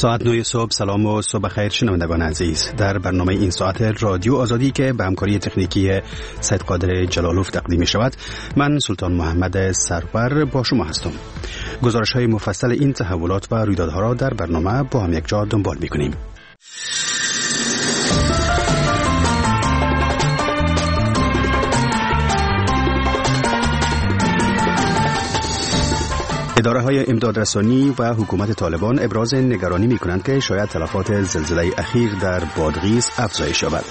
ساعت 9 صبح. سلام و صبح خیر شنوندگان عزیز. در برنامه این ساعت رادیو آزادی که به همکاری تکنیکی سید قادر جلالوف تقدیم می شود، من سلطان محمد سرور با شما هستم. گزارش های مفصل این تحولات و رویدادها را در برنامه با هم یک جا دنبال می کنیم. اداره‌های امدادرسانی و حکومت طالبان ابراز نگرانی می‌کنند که شاید تلفات زلزله اخیر در بادغیس افزایش یابد.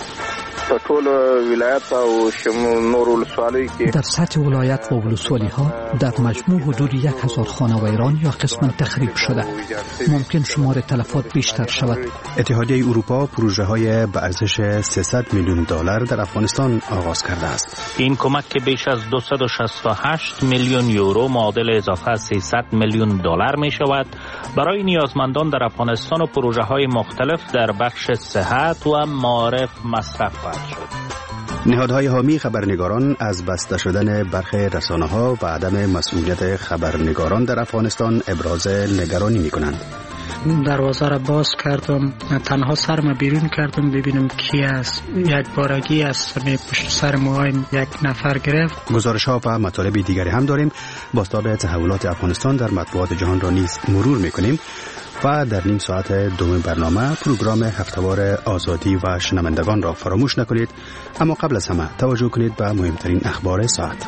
در سطح ولایت و ولسوالی ها در مجموع حدود 1000 خانه ویران یا قسماً تخریب شده. ممکن شمار تلفات بیشتر شود. اتحادیه اروپا پروژه های به ارزش 300 میلیون دلار در افغانستان آغاز کرده است. این کمک که بیش از 268 میلیون یورو معادل اضافه 300 میلیون دلار می شود برای نیازمندان در افغانستان و پروژه های مختلف در بخش صحت و معارف مصرف خواهد شد. نهادهای حامی خبرنگاران از بسته شدن برخی رسانه‌ها و عدم مسئولیت خبرنگاران در افغانستان ابراز نگرانی می‌کنند. دروازه را باز کردم، تنها سرم بیرون کردم ببینم کی است. یک بارگی از پشت سر موهایم یک نفر گرفت. گزارش‌ها و مطالب دیگری هم داریم. بازتاب تحولات افغانستان در مطبوعات جهان را نیز مرور می‌کنیم و در نیم ساعت دوم برنامه پروگرام هفته‌وار آزادی و شنوندگان را فراموش نکنید. اما قبل از همه توجه کنید به مهمترین اخبار ساعت.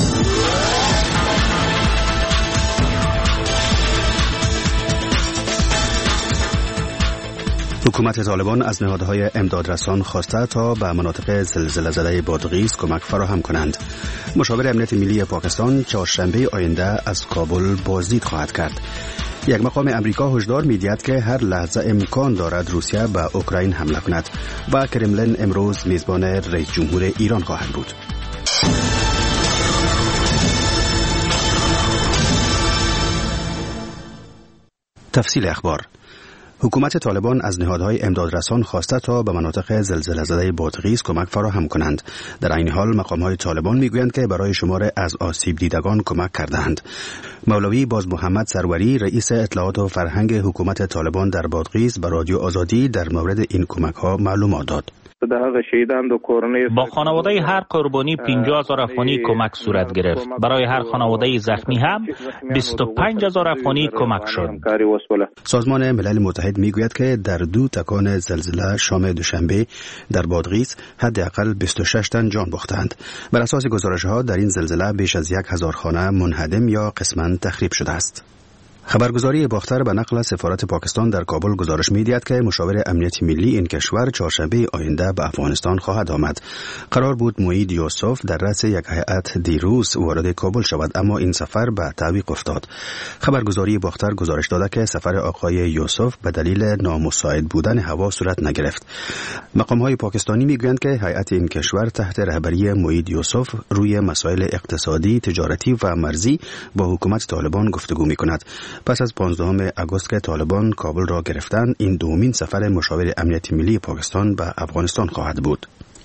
حکومت طالبان از نهادهای امدادرسان خواسته تا به مناطق زلزله زده بادغیس کمک فراهم کنند. مشاور امنیت ملی پاکستان چهارشنبه آینده از کابل بازدید خواهد کرد. یک مقام امریکا هشدار می‌دهد که هر لحظه امکان دارد روسیه به اوکراین حمله کند و کرملین امروز میزبان رئیس جمهور ایران خواهد بود. تفصیل اخبار. حکومت طالبان از نهادهای امدادرسان خواسته تا به مناطق زلزله زده بادغیس کمک فراهم کنند. در این حال مقام‌های طالبان میگویند که برای شمار از آسیب دیدگان کمک کردند. مولوی باز محمد سروری رئیس اطلاعات و فرهنگ حکومت طالبان در بادغیس به رادیو آزادی در مورد این کمک‌ها معلومات داد. با خانواده هر قربانی 50,000 افغانی کمک صورت گرفت. برای هر خانواده زخمی هم 25,000 افغانی کمک شد. سازمان ملل متحد میگوید که در 2 تکان زلزله شام دوشنبه در بادغیس حداقل 26 تن جان باختند. بر اساس گزارش‌ها در این زلزله بیش از 1000 خانه منهدم یا قسماً تخریب شده است. خبرگزاری باختر به نقل سفارت پاکستان در کابل گزارش می‌دهد که مشاور امنیت ملی این کشور چهارشنبه آینده به افغانستان خواهد آمد. قرار بود موعید یوسف در رأس یک هیئت دیروز وارد کابل شود، اما این سفر به تعویق افتاد. خبرگزاری باختر گزارش داده که سفر آقای یوسف به دلیل نامساعد بودن هوا صورت نگرفت. مقام‌های پاکستانی می‌گویند که هیئت این کشور تحت رهبری موعید یوسف روی مسائل اقتصادی، تجارتی و مرزی با حکومت طالبان گفتگو می‌کند. پس از 15 آگوست که طالبان کابل را گرفتند، این دومین سفر مشاور امنیت ملی پاکستان به افغانستان خواهد بود.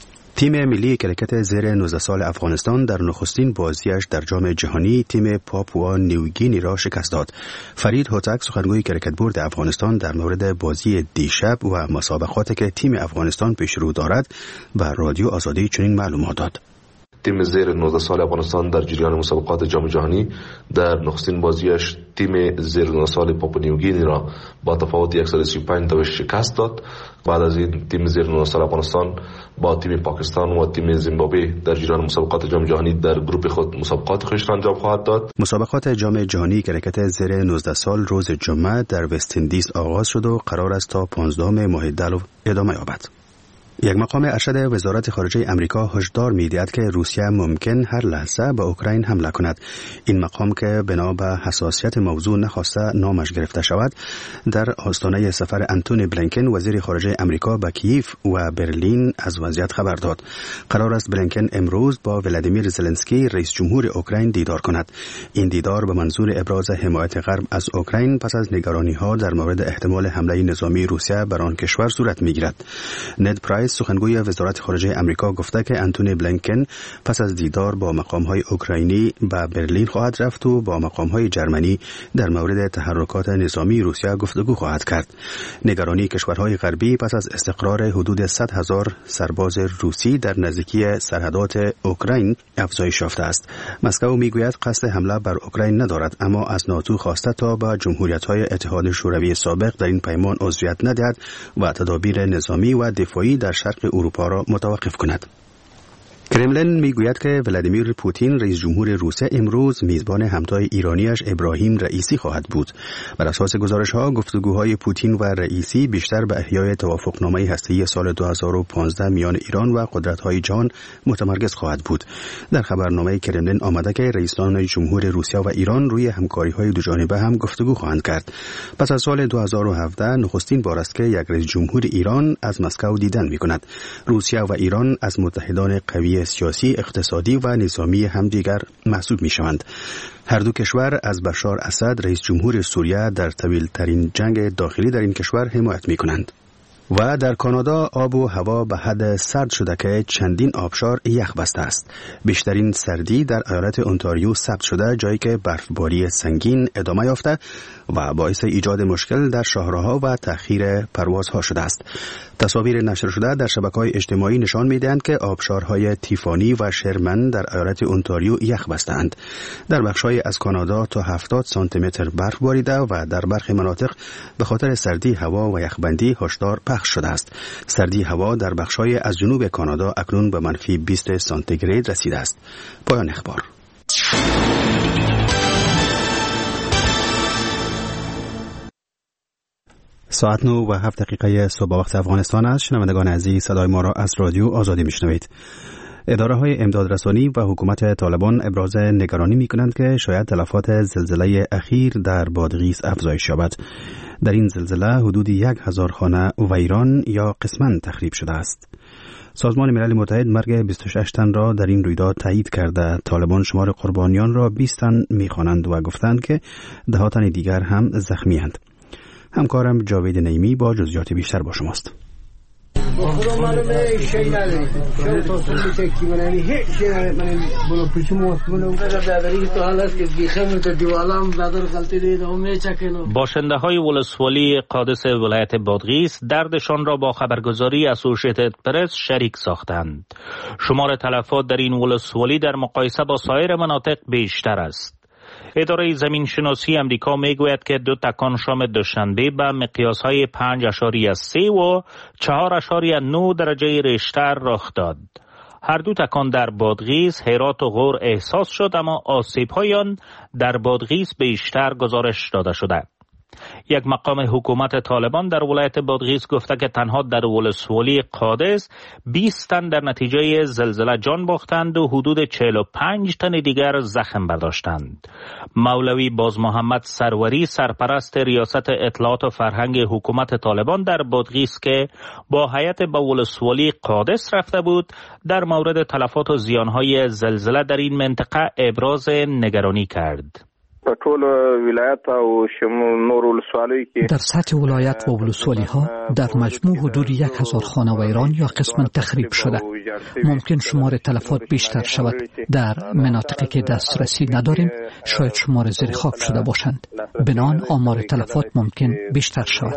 تیم ملی کرکت زیر 19 سال افغانستان در نخستین بازیش در جام جهانی تیم پاپوا نیوگینی را شکست داد. فرید هوتک سخنگوی کرکت بورد افغانستان در مورد بازی دیشب و مسابقاتی که تیم افغانستان پیش رو دارد به رادیو آزادی چنین معلومات داد. تیم زیر 19 سال افغانستان در جریان مسابقات جام جهانی در نخستین بازیش تیم زیر 19 سال پاپوا نیوگینی را با تفاوت 135 تا شکست داد. بعد از این تیم زیر 19 سال افغانستان با تیم پاکستان و تیم زیمبابوه در جریان مسابقات جام جهانی در گروه خود مسابقات خود را انجام خواهد داد. مسابقات جام جهانی کرکت زیر 19 سال روز جمعه در وست اندیز آغاز شد و قرار است تا 15 ماه دی ادامه یابد. یک مقام ارشد وزارت خارجه امریکا هشدار می‌دهد که روسیه ممکن هر لحظه به اوکراین حمله کند. این مقام که بنا به حساسیت موضوع نخواسته نامش گرفته شود، در آستانه سفر انتونی بلینکن وزیر خارجه امریکا به کیف و برلین از وضعیت خبر داد. قرار است بلینکن امروز با ولادیمیر زلنسکی رئیس جمهور اوکراین دیدار کند. این دیدار به منظور ابراز حمایت غرب از اوکراین پس از نگرانی‌ها در مورد احتمال حمله نظامی روسیه بر آن کشور صورت می‌گیرد. نed پرایس سخنگوی وزارت خارجه امریکا گفته که انتونی بلینکن پس از دیدار با مقام‌های اوکراینی به برلین خواهد رفت و با مقام‌های جرمنی در مورد تحرکات نظامی روسیه گفتگو خواهد کرد. نگرانی کشورهای غربی پس از استقرار حدود 100,000 سرباز روسی در نزدیکی سرحدات اوکراین افزایش یافته است. مسکو میگوید قصد حمله بر اوکراین ندارد، اما از ناتو خواسته تا به جمهوریت‌های اتحاد شوروی سابق در این پیمان عضویت ندهد و تدابیر نظامی و دفاعی در شرق اروپا را متوقف کند. کرملین میگوید که ولادیمیر پوتین رئیس جمهور روسیه امروز میزبان همتای ایرانیش ابراهیم رئیسی خواهد بود. بر اساس گزارش‌ها گفتگوهای پوتین و رئیسی بیشتر به احیای توافقنامه هسته‌ای سال 2015 میان ایران و قدرت‌های جهان متمرکز خواهد بود. در خبرنامه کرملین آمده که رئیسان جمهور روسیه و ایران روی همکاری‌های دوجانبه هم گفتگو خواهند کرد. پس از سال 2017 نخستین بار است که یک رئیس جمهور ایران از مسکو دیدن می‌کند. روسیه و ایران از متحدان قوی سیاسی، اقتصادی و نظامی همدیگر محسوب می‌شوند. هر دو کشور از بشار اسد رئیس جمهور سوریه در طویل‌ترین جنگ داخلی در این کشور حمایت می‌کنند. و در کانادا آب و هوا به حد سرد شده که چندین آبشار یخ بسته است. بیشترین سردی در ایالت اونتاریو ثبت شده، جایی که برفباری سنگین ادامه یافته و باعث ایجاد مشکل در شاهراها و تأخیر پروازها شده است. تصاویر نشر شده در شبکه‌های اجتماعی نشان می‌دهند که آبشارهای تیفانی و شرمن در ایالت اونتاریو یخ بسته‌اند. در بخش‌های از کانادا تا 70 سانتی متر برف باریده و در برخی مناطق به خاطر سردی هوا و یخبندی هشدار پخش شده است. سردی هوا در بخش‌های از جنوب کانادا اکنون به منفی 20 سانتیگراد رسیده است. پایان اخبار. ساعت 9 و 7 دقیقه صبح وقت افغانستان است. شنوندگان عزیز، صدای ما را از رادیو آزادی میشنوید. اداره‌های امدادرسانی و حکومت طالبان ابراز نگرانی می‌کنند که شاید تلفات زلزله اخیر در بادغیس افزایش یابد. در این زلزله حدود 1000 خانه ویران یا قسماً تخریب شده است. سازمان ملل متحد مرگ 26 تن را در این رویداد تایید کرده. طالبان شمار قربانیان را 20 تن می‌خوانند و گفتند که ده تن دیگر هم زخمی‌اند. همکارم جاوید نعیمی با جزئیات بیشتر با شماست. باشنده های ولسوالی قادس ولایت بادغیس دردشان را با خبرگزاری اسوشیتد پرس شریک ساختند. شمار تلفات در این ولسوالی در مقایسه با سایر مناطق بیشتر است. اداره زمین شناسی امریکا میگوید که 2 تکان شام دوشنبه به مقیاس‌های 5.3 و 4.9 درجه ریشتر رخ داد. هر 2 تکان در بادغیس، هرات و غور احساس شد، اما آسیب‌های آن در بادغیس بیشتر گزارش داده شده. یک مقام حکومت طالبان در ولایت بادغیس گفته که تنها در ولسوالی قادس 20 تن در نتیجه زلزله جان باختند و حدود 45 تن دیگر زخم برداشتند. مولوی باز محمد سروری، سرپرست ریاست اطلاعات و فرهنگ حکومت طالبان در بادغیس که با هیئت به ولسوالی قادس رفته بود، در مورد تلفات و زیانهای زلزله در این منطقه ابراز نگرانی کرد. در سطح ولایت و ولسوالی ها در مجموع حدود 1000 خانه ویران یا قسماً تخریب شده. ممکن شمار تلفات بیشتر شود. در مناطقی که دسترسی نداریم شاید شمار زیر خاک شده باشند. بنابراین آمار تلفات ممکن بیشتر شود.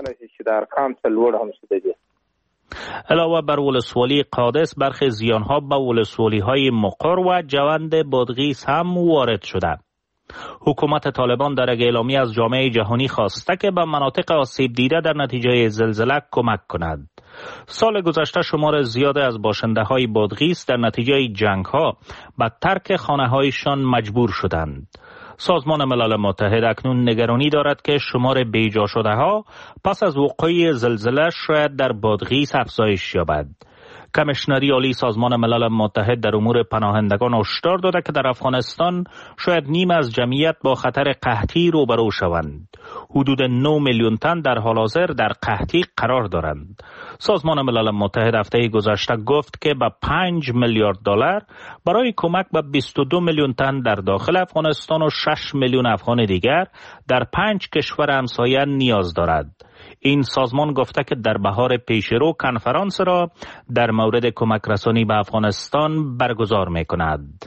علاوه بر ولسوالی قادس، برخی زیانها به ولسوالی های مقر و جوند بادغیس هم وارد شده. حکومت طالبان در یک اعلامیه از جامعه جهانی خواسته که به مناطق آسیب دیده در نتیجه زلزله کمک کند. سال گذشته شمار زیاد از باشنده های بادغیس در نتیجه جنگ ها به ترک خانه هایشان مجبور شدند. سازمان ملل متحد اکنون نگرانی دارد که شمار بیجا شده ها پس از وقوع زلزله شاید در بادغیس افزایش یابد. کمیشنری عالی سازمان ملل متحد در امور پناهندگان هشدار داده که در افغانستان شاید نیم از جمعیت با خطر قحطی روبرو شوند. حدود 9 میلیون تن در حال حاضر در قحطی قرار دارند. سازمان ملل متحد هفته گذشته گفت که با 5 میلیارد دلار برای کمک به 22 میلیون تن در داخل افغانستان و 6 میلیون افغان دیگر در 5 کشور همسایه نیاز دارد. این سازمان گفته که در بهار پیشرو کنفرانس را در مورد کمک رسانی به افغانستان برگزار می‌کند.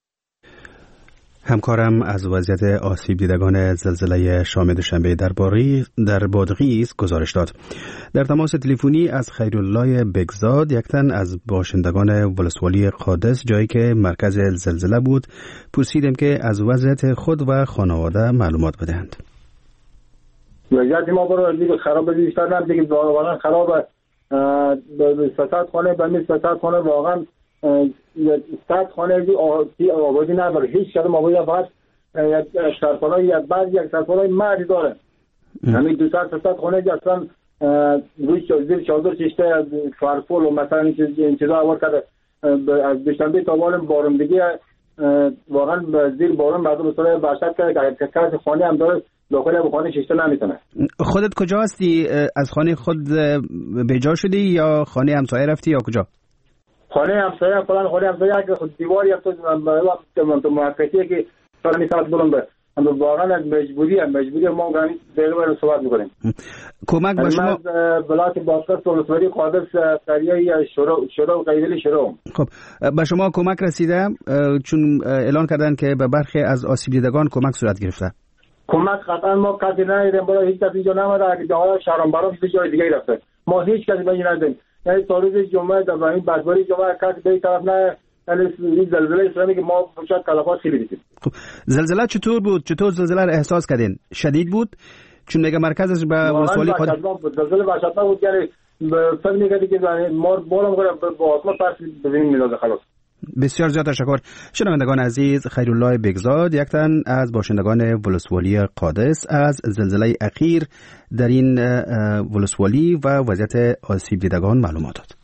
همکارم از وضعیت آسیب دیدگان زلزله شام دوشنبه در بادغیس گزارش داد. در تماس تلفنی از خیرالله بگزاد، یک تن از باشندگان ولسوالی قادس، جایی که مرکز زلزله بود، پرسیدیم که از وضعیت خود و خانواده معلومات بدهند. وضعیت ما برای دیگه خراب بیشتر نه، دیگه واقعا خرابه. به فساد خانه به می فساد خانه واقعا استاد خانه آبادی نداره، هیچ کدوم آبادی فقط یک سرپالای یک سرپالای مردی داره. همین دو سر خانه که اصلا روی زیر چادر کشته فرفول و مثلا این چیزا آورد کرده. از دوشنبه تا بارندگی واقعا زیر باران مردم سال برشت کرده که کسی خانه هم داره داخل خانه ششته نمیتونه. خودت کجا هستی؟ از خانه خود بیجا شدی یا خانه همسایه رفتی یا کجا؟ خانه همسایه فلان خانه همسایه که دیواری تو موقعیتیه که سال میساعت بلنده. اما واقعا مجبوری ما گانی دیگه رو صحبت میکنیم. کمک به شما بلاک باسکت ولسوالی قادس سریعی شروع قیدلی شروع. خب به شما کمک رسیده؟ چون اعلان کردن که به برخی از آسیب دیدگان کمک صورت گرفته. کمک قطعا ما کسی ندیدیم، برای هیچ کسی اینجا نماده. اگه جاهای شهرانبران جای دیگه رفته، ما هیچ کسی به ندیدیم. یعنی تا روز جمعه در این بدباری جمعه کسی به این طرف نه. این زلزله اسلامی که ما شاید کلافات خیلی دیدیم. خب زلزله چطور بود؟ چطور زلزله رو احساس کردین؟ شدید بود؟ چون میگه مرکزش به ولسوالی زلزله وحشتناک بود. یعنی فکر می‌کردی که ما بالام کنه با آسمان پرس ببینیم میلاد خلاص. بسیار زیاد تشکر. شنوندگان عزیز، خیرالله بگزاد، یک تن از باشندگان ولسوالی قادس، از زلزله اخیر در این ولسوالی و وضعیت آسیب دیدگان معلومات داد.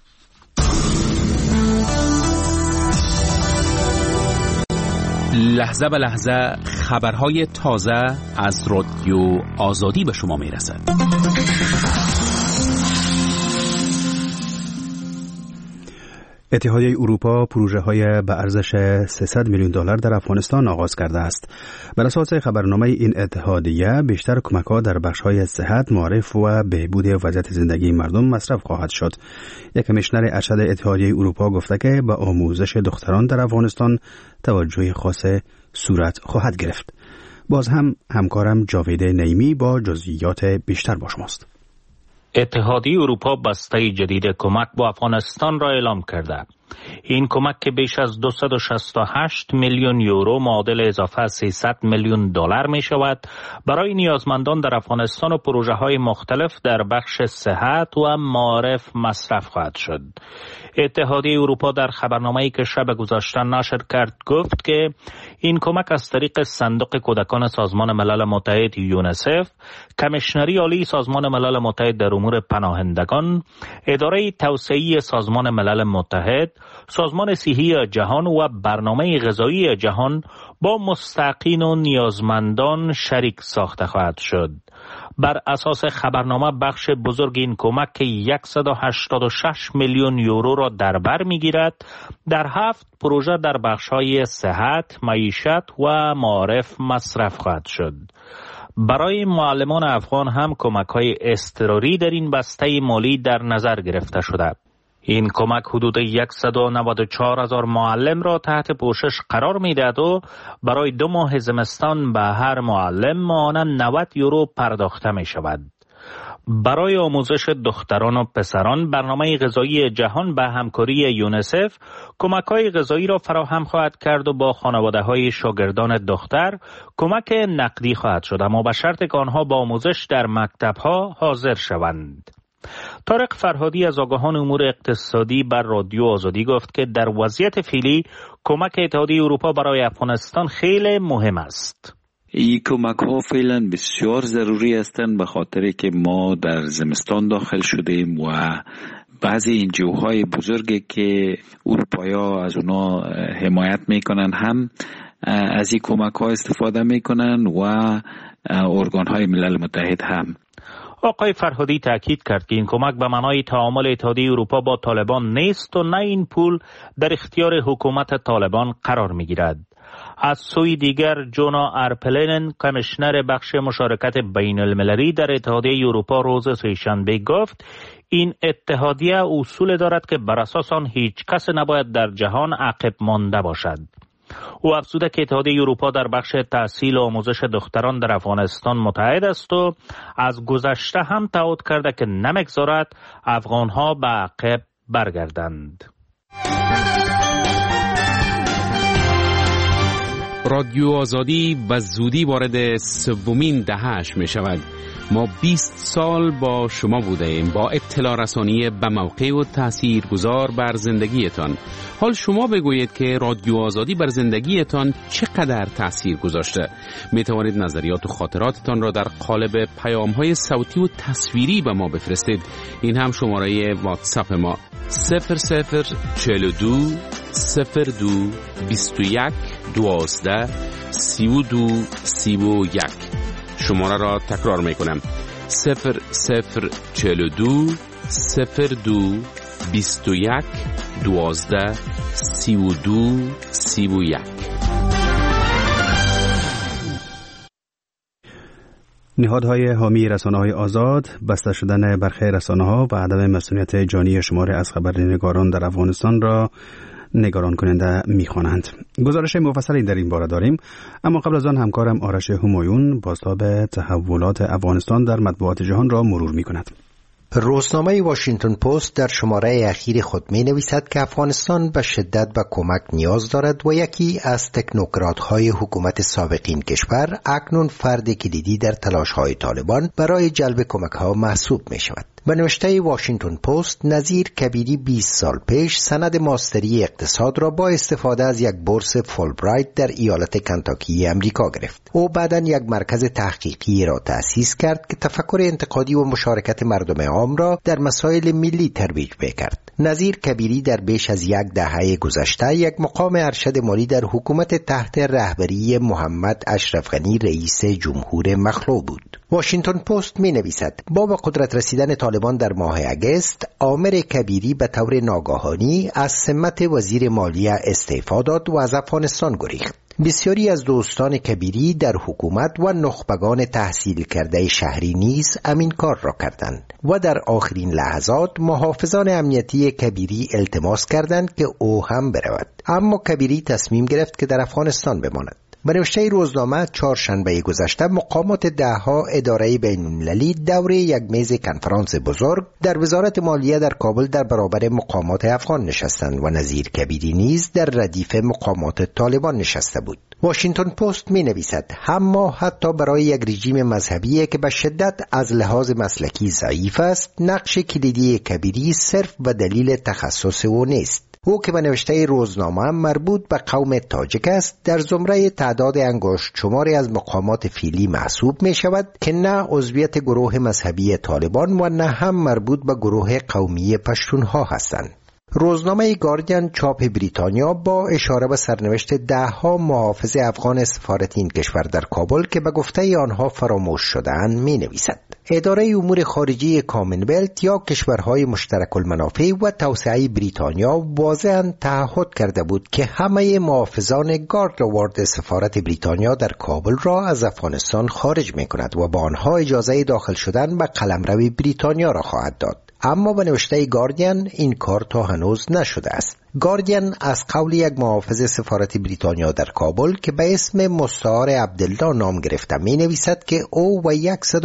لحظه به لحظه خبرهای تازه از رادیو آزادی به شما میرسد. اتحادیه اروپا پروژه‌های به ارزش $300 میلیون در افغانستان آغاز کرده است. بر اساس خبرنامه این اتحادیه، بیشتر کمک‌ها در بخش‌های صحت، معارف و بهبود وضعیت زندگی مردم مصرف خواهد شد. یک کمیشنر ارشد اتحادیه اروپا گفته که به آموزش دختران در افغانستان توجه خاص صورت خواهد گرفت. باز هم همکارم جاوید نعیمی با جزئیات بیشتر با شماست. اتحادیه اروپا بسته جدید کمک با افغانستان را اعلام کرده. این کمک که بیش از 268 میلیون یورو معادل اضافه $300 میلیون می شود، برای نیازمندان در افغانستان و پروژه های مختلف در بخش صحت و معارف مصرف خواهد شد. اتحادیه اروپا در خبرنامه‌ای که شب گذشته نشر کرد گفت که این کمک از طریق صندوق کودکان سازمان ملل متحد یونسف، کمیشنری عالی سازمان ملل متحد در امور پناهندگان، اداره توسعه‌ای سازمان ملل متحد، سازمان صحی جهان و برنامه غذایی جهان با مستحقین و نیازمندان شریک ساخته خواهد شد. بر اساس خبرنامه بخش بزرگ این کمک که 186 میلیون یورو را در بر میگیرد، در 7 پروژه در بخش‌های صحت، معیشت و معارف مصرف خواهد شد. برای معلمان افغان هم کمک‌های اضطراری در این بسته مالی در نظر گرفته شده. این کمک حدود 194,000 معلم را تحت پوشش قرار می‌دهد و برای 2 ماه زمستان به هر معلم ماهانه 90 یورو پرداخته می‌شود. برای آموزش دختران و پسران، برنامه غذایی جهان به همکاری یونسف کمک‌های غذایی را فراهم خواهد کرد و با خانواده‌های شاگردان دختر کمک نقدی خواهد شد، اما به شرط که آنها با آموزش در مکتب‌ها حاضر شوند. طارق فرهادی از آگاهان امور اقتصادی بر رادیو آزادی گفت که در وضعیت فعلی کمک اتحادیه اروپا برای افغانستان خیلی مهم است. این کمک ها فعلا بسیار ضروری هستند، به خاطر که ما در زمستان داخل شدیم و بعضی این جوهای بزرگی که اروپایا از اونا حمایت میکنن هم از این کمک ها استفاده میکنن و ارگان های ملل متحد هم. آقای فرهادی تاکید کرد که این کمک به معنای تعامل اتحادیه اروپا با طالبان نیست و نه این پول در اختیار حکومت طالبان قرار میگیرد. از سوی دیگر جونا ارپلینن کمیشنر بخش مشارکت بین المللی در اتحادیه اروپا روز سه‌شنبه گفت این اتحادیه اصول دارد که بر اساس آن هیچ کس نباید در جهان عقب مانده باشد. او افزوده که اتحادیه اروپا در بخش تحصیل و آموزش دختران در افغانستان متحد است و از گذشته هم تعهد کرده که نمیگذارد افغانها به عقب برگردند. رادیو آزادی به زودی وارد سومین دهه‌اش می شود. ما 20 سال با شما بوده ایم، با اطلاع رسانی به موقع و تاثیرگذار بر زندگیتان. حال شما بگویید که رادیو آزادی بر زندگیتان چقدر تاثیر گذاشته. می توانید نظریات و خاطراتتان را در قالب پیام‌های صوتی و تصویری به ما بفرستید. این هم شماره واتساپ ما 0042 02 21 12 32 31. شماره را تکرار میکنم 0042 02 21 12 32 31. نهادهای حامی رسانه‌های آزاد بسته شدن برخی رسانه‌ها و عدم مسئولیت جانی شمار از خبرنگاران در افغانستان را نگران کننده می‌خوانند. گزارش مفصلی در این باره داریم، اما قبل از آن همکارم آرش همایون بازتاب تحولات افغانستان در مطبوعات جهان را مرور می‌کند. روزنامه واشنگتن پست در شماره اخیر خود می نویسد که افغانستان به شدت به کمک نیاز دارد و یکی از تکنوکرات‌های حکومت سابقین کشور اکنون فرد کلیدی در تلاش‌های طالبان برای جلب کمک‌ها محسوب می شود. به نوشته واشنگتن پست، نظیر کبیری 20 سال پیش سند ماستری اقتصاد را با استفاده از یک بورس فولبرایت در ایالت کنتاکی امریکا گرفت. او بعداً یک مرکز تحقیقی را تأسیس کرد که تفکر انتقادی و مشارکت مردم عام را در مسائل ملی ترویج کرد. نظیر کبیری در بیش از یک دهه گذشته یک مقام ارشد مالی در حکومت تحت رهبری محمد اشرف غنی رئیس جمهور مخلوع بود. واشنگتن پست می نویسد با به قدرت رسیدن طالبان در ماه اگست، عامر کبیری به طور ناگهانی از سمت وزیر مالیه استعفا داد و از افغانستان گریخت. بسیاری از دوستان کبیری در حکومت و نخبگان تحصیل کرده شهری نیز همین کار را کردند و در آخرین لحظات محافظان امنیتی کبیری التماس کردند که او هم برود، اما کبیری تصمیم گرفت که در افغانستان بماند. به نوشته روزنامه چهارشنبه گذشته مقامات دهها اداره بین‌المللی دوره یک میز کنفرانس بزرگ در وزارت مالیه در کابل در برابر مقامات افغان نشستند و نظیر کبیری نیز در ردیف مقامات طالبان نشسته بود. واشنگتن پست می نویسد اما حتی برای یک رژیم مذهبی که به شدت از لحاظ مسلکی ضعیف است، نقش کلیدی کبیری صرف به دلیل تخصص او نیست. او که به نوشته روزنامه مربوط به قوم تاجک است، در زمره تعداد انگشت شماری از مقامات فعلی محسوب می شود که نه عضویت گروه مذهبی طالبان و نه هم مربوط به گروه قومی پشتونها هستند. روزنامه گاردین چاپ بریتانیا با اشاره به سرنوشت دهها محافظ افغان سفارت این کشور در کابل که به گفته آنها فراموش شدند می نویسد اداره امور خارجه کامنولت یا کشورهای مشترک المنافع و توسعه بریتانیا واضحاً تعهد کرده بود که همه محافظان گارد وارد سفارت بریتانیا در کابل را از افغانستان خارج می کند و با آنها اجازه داخل شدن به قلمرو بریتانیا را خواهد داد. اما به نوشته گاردین این کار تا هنوز نشده است. گاردین از قول یک محافظ سفارت بریتانیا در کابل که به اسم مستعار عبدالله نام گرفته می نویسد که او و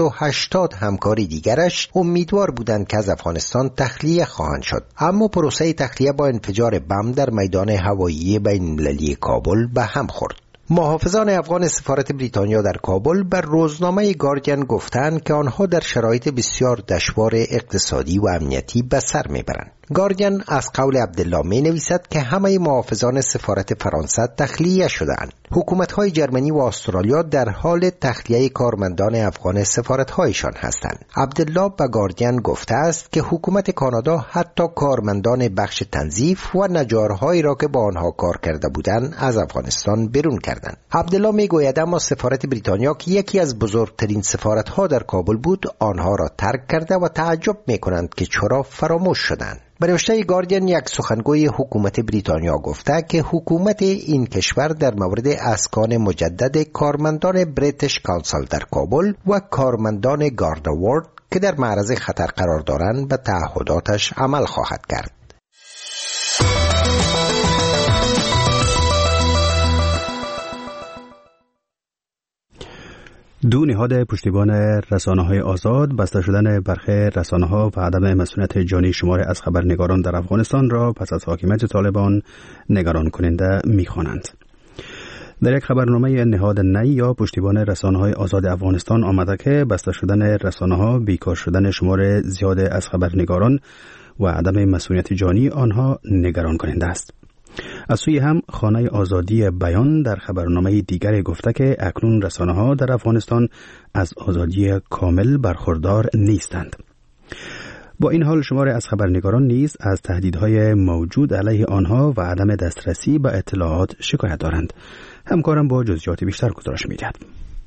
180 همکار دیگرش امیدوار بودند که از افغانستان تخلیه خواهند شد، اما پروسه تخلیه با انفجار بم در میدان هوایی بین‌المللی کابل به هم خورد. محافظان افغان سفارت بریتانیا در کابل بر روزنامه گاردین گفتند که آنها در شرایط بسیار دشوار اقتصادی و امنیتی به سر میبرند. گاردین از قول عبدالله می نویسد که همه محافظان سفارت فرانسه تخلیه شدند. حکومت‌های جرمنی و استرالیا در حال تخلیه کارمندان افغان سفارت‌هایشان هستند. عبدالله به گاردین گفته است که حکومت کانادا حتی کارمندان بخش تنظیف و نجارهایی را که با آنها کار کرده بودند از افغانستان بیرون کرد. کردند. عبدالله میگوید اما سفارت بریتانیا که یکی از بزرگترین سفارت‌ها در کابل بود آنها را ترک کرده و تعجب می‌کنند که چرا فراموش شدند. به نوشته گاردین یک سخنگوی حکومت بریتانیا گفته که حکومت این کشور در مورد اسکان مجدد کارمندان بریتیش کانسل در کابل و کارمندان گارد وارد که در معرض خطر قرار دارند به تعهداتش عمل خواهد کرد. دو نهاد پشتیبان رسانه‌های آزاد بسته شدن برخی رسانه‌ها و عدم مسئولیت جانی شمار از خبرنگاران در افغانستان را پس از حاکمیت طالبان نگران کننده می‌خوانند. در یک خبرنامه نهاد نی یا پشتیبان رسانه‌های آزاد افغانستان آمده که بسته شدن رسانه‌ها، بیکار شدن شمار زیاد از خبرنگاران و عدم مسئولیت جانی آنها نگران کننده است. از سوی هم خانه آزادی بیان در خبرنامه دیگری گفته که اکنون رسانه‌ها در افغانستان از آزادی کامل برخوردار نیستند. با این حال شمار از خبرنگاران نیز از تهدیدهای موجود علیه آنها و عدم دسترسی به اطلاعات شکایت دارند. همکارم با جزئیات بیشتر گزارش می‌دهد.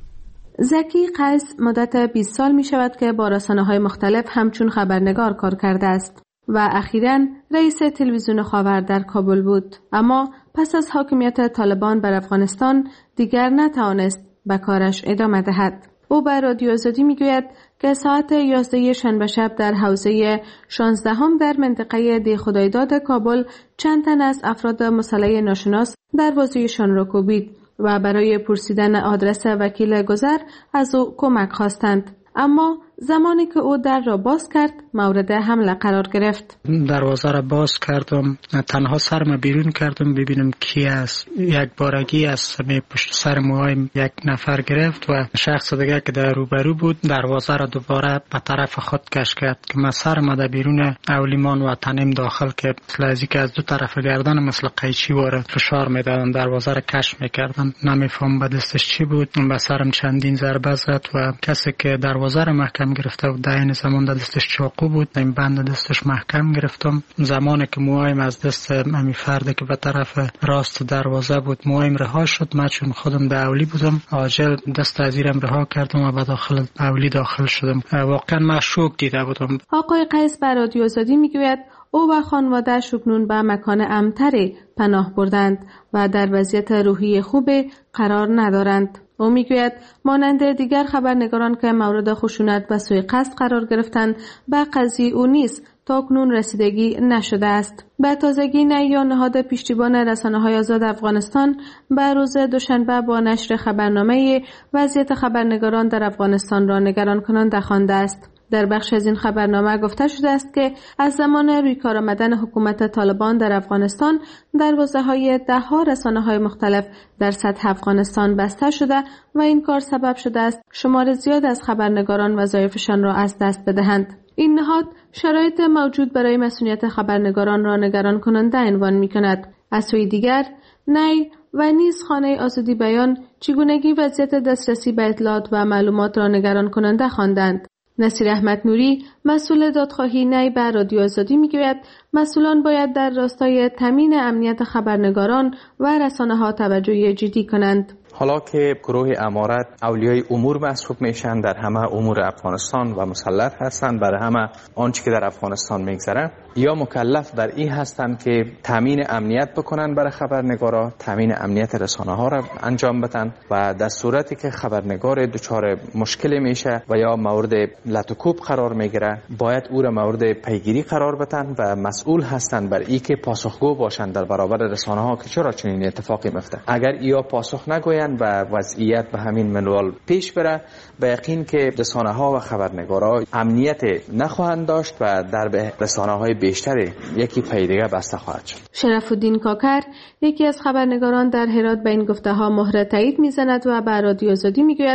زکی قیس مدت 20 سال می شود که با رسانه‌های مختلف همچون خبرنگار کار کرده است و اخیراً رئیس تلویزیون خاور در کابل بود. اما پس از حاکمیت طالبان بر افغانستان دیگر نتوانست به کارش ادامه دهد. او به رادیو آزادی میگوید که ساعت 11 شنبه شب در حوزه 16 در منطقه دی خدایداد کابل چند تن از افراد مسلح ناشناس دروازه‌شان را کوبید و برای پرسیدن آدرس وکیل گذر از او کمک خواستند. اما زمانی که او در را باز کرد مورد حمله قرار گرفت. دروازه را باز کردم، تنها سرم بیرون کردم ببینم کی است. یک بارگی از پشت سر موهایم یک نفر گرفت و شخص دیگه که در روبرو بود دروازه را دوباره به طرف خود کش کرد که من سرم در بیرون اولیمان و تنم داخل که لازی که از دو طرف گردن مثل قیچی وارد فشار میدادن، دروازه را کش میکردن. نمیفهم به دستش چی بود. به سرم چندین ضربه زد و کسی که دروازه را محکم گرفته و در این زمان دستش چاقو بود، این بند دستش محکم گرفتم. زمانی که موهایم از دست امی فرد که به طرف راست دروازه بود موهایم رها شد، من چون خودم در اولی بودم عاجل دست از زیرم رها کردم و به داخل اولی داخل شدم. واقعا من شوک دیده بودم. آقای قیس بر رادیو آزادی میگوید او و خانواده‌اش اکنون به مکان امن‌تری پناه بردند و در وضعیت روحی خوب قرار ندارند. او میگوید مانند دیگر خبرنگاران که مورد خشونت و سوءقصد قرار گرفتند به قضیه او نیز تاکنون رسیدگی نشده است. به تازگی نیا نهاد پشتیبان رسانه‌های آزاد افغانستان به روز دوشنبه با نشر خبرنامه وضعیت خبرنگاران در افغانستان را نگران کننده خوانده است. در بخش از این خبرنامه گفته شده است که از زمان روی کار آمدن حکومت طالبان در افغانستان دروازه‌های ده‌ها رسانه‌های مختلف در سطح افغانستان بسته شده و این کار سبب شده است شمار زیاد از خبرنگاران وظایفشان را از دست بدهند. این نهاد شرایط موجود برای مسئولیت خبرنگاران را نگران کننده عنوان می‌کند. از سوی دیگر نی و نیز خانه آزادی بیان چگونگی وضعیت دسترسی به اطلاعات و معلومات را نگران کننده خواندند. نصیر احمد نوری مسئول دادخواهی نی بر رادیو آزادی میگوید مسئولان باید در راستای تامین امنیت خبرنگاران و رسانه‌ها توجه جدی کنند. حالا که گروه امارت اولیای امور محسوب میشن در همه امور افغانستان و مسلط هستند برای همه آنچه که در افغانستان میگذره، یا مکلف بر این هستند که تامین امنیت بکنن برای خبرنگارا، تامین امنیت رسانه ها را انجام بدن و در صورتی که خبرنگار دچار مشکل میشه و یا مورد لطوکوب قرار میگیره باید او را مورد پیگیری قرار بدن و مسئول هستند بر این که پاسخگو باشند در برابر رسانه ها که چرا چنین اتفاقی میفته. اگر یا پاسخ نگویند و وضعیت به همین منوال پیش بره به یقین که رسانه ها و خبرنگارا امنیت نخواهند داشت و در رسانه های بیشتری یکی پای دیگه بسته خواهد شد. شرف الدین کاکر یکی از خبرنگاران در هرات به این گفته ها مهر تایید میزند و به رادیو آزادی میگوید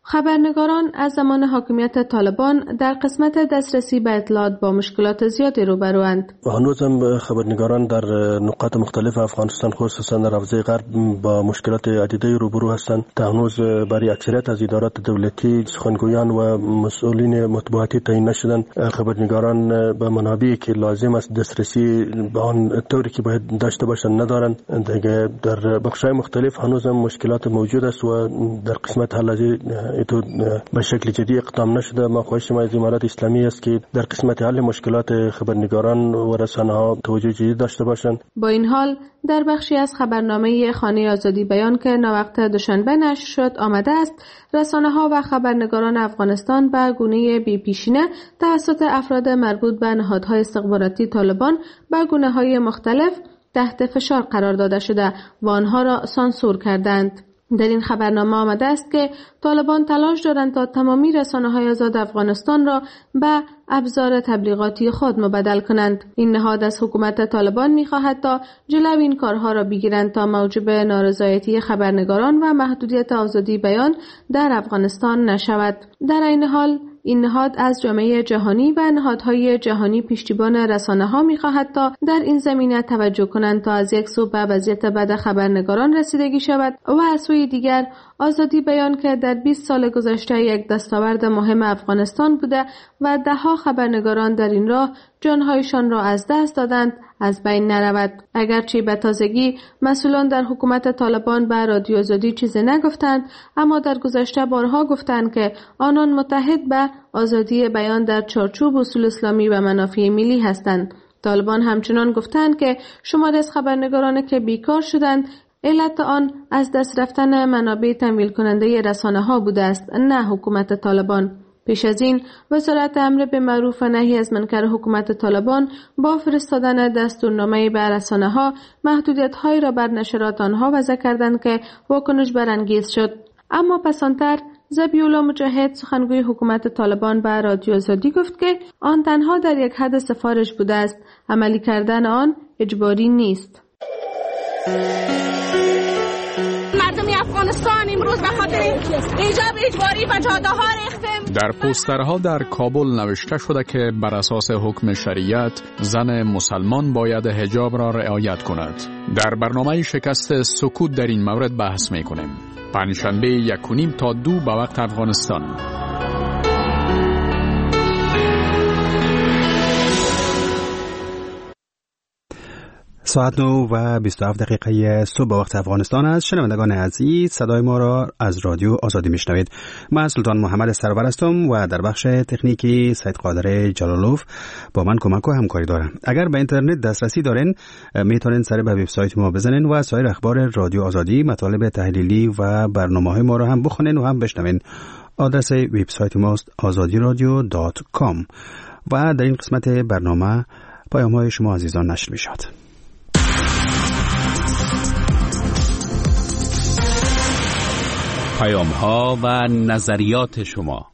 خبرنگاران از زمان حاکمیت طالبان در قسمت دسترسی به اطلاعات با مشکلات زیادی روبروند. هنوز هم خبرنگاران در نقاط مختلف افغانستان خصوصا در حوزه غرب با مشکلات عدیده روبرو هستند. تا هنوز برای اکثریت از ادارات دولتی سخنگویان و مسئولین مطبوعاتی تعیین نشدند. خبرنگاران به منابعی که لازم است دسترسی به آن طوری که باید داشته باشند ندارند. دیگه در بخش‌های مختلف هنوز هم مشکلات موجود است و در قسمت حل تو به شکل جدی اقدام نشده. ما خواهش ما از امارات اسلامی است که در قسمت حل مشکلات خبرنگاران و رسانه‌ها توجه جدی داشته باشند. با این حال در بخشی از خبرنامه خانه آزادی بیان که ناوقت دوشنبه نشر شد آمده است رسانه‌ها و خبرنگاران افغانستان به گونه بی‌پیشینه توسط افراد مربوط به نهادهای استخباراتی طالبان به گونه‌های مختلف تحت فشار قرار داده شده و آنها را سانسور کردند. در این خبرنامه آمده است که طالبان تلاش دارند تا تمامی رسانه‌های آزاد افغانستان را به ابزار تبلیغاتی خود مبدل کنند. این نهاد از حکومت طالبان می‌خواهد تا جلوی این کارها را بگیرند تا موجب نارضایتی خبرنگاران و محدودیت آزادی بیان در افغانستان نشود. در این حال این نهاد از جامعه جهانی و نهادهای جهانی پشتیبان رسانه‌ها می‌خواهد تا در این زمینه توجه کنند تا از یک سو به وضعیت بد خبرنگاران رسیدگی شود و از سوی دیگر آزادی بیان که در 20 سال گذشته یک دستاورد مهم افغانستان بوده و ده‌ها خبرنگاران در این راه جانهایشان را از دست دادند از بین نرود. اگرچه به تازگی مسئولان در حکومت طالبان به رادیو آزادی چیزی نگفتند، اما در گذشته بارها گفتند که آنان متحد به آزادی بیان در چارچوب اصول اسلامی و منافع ملی هستند. طالبان همچنان گفتند که شماری از خبرنگاران که بیکار شدند علت آن از دست رفتن منابع تمویل کننده رسانه‌ها بوده است، نه حکومت طالبان. پیش از این وزارت امر به معروف و نهی از منکر حکومت طالبان با فرستادن دستورنامه به رسانه‌ها محدودیت‌هایی را بر نشرات آنها وضع کردند که واکنش برانگیز شد. اما پسانتر ذبیح‌الله مجاهد سخنگوی حکومت طالبان به رادیو آزادی گفت که آن تنها در یک حد سفارش بوده است، عملی کردن آن اجباری نیست. مردم افغانستان امروز به خاطر ایجاب اجباری و جاده‌ها ریختیم. در پوسترها در کابل نوشته شده که بر اساس حکم شریعت زن مسلمان باید حجاب را رعایت کند. در برنامه شکست سکوت در این مورد بحث می‌کنیم. پنجشنبه 1:30 تا 2 به وقت افغانستان. ساعت 9:27 صبح به وقت افغانستان است. شنوندگان عزیز، صدای ما را از رادیو آزادی میشنوید. من سلطان محمد سرور هستم و در بخش تکنیکی سید قادر جلالوف با من کمک و همکاری دارم. اگر به اینترنت دسترسی دارین میتونین سر به وبسایت ما بزنین و سایر اخبار رادیو آزادی، مطالب تحلیلی و برنامه‌های ما را هم بخونین و هم بشنوین. آدرس وبسایت ماست azadiradio.com و در این قسمت برنامه پیام‌های شما عزیزان نشر میشود. پیام‌ها و نظریات شما.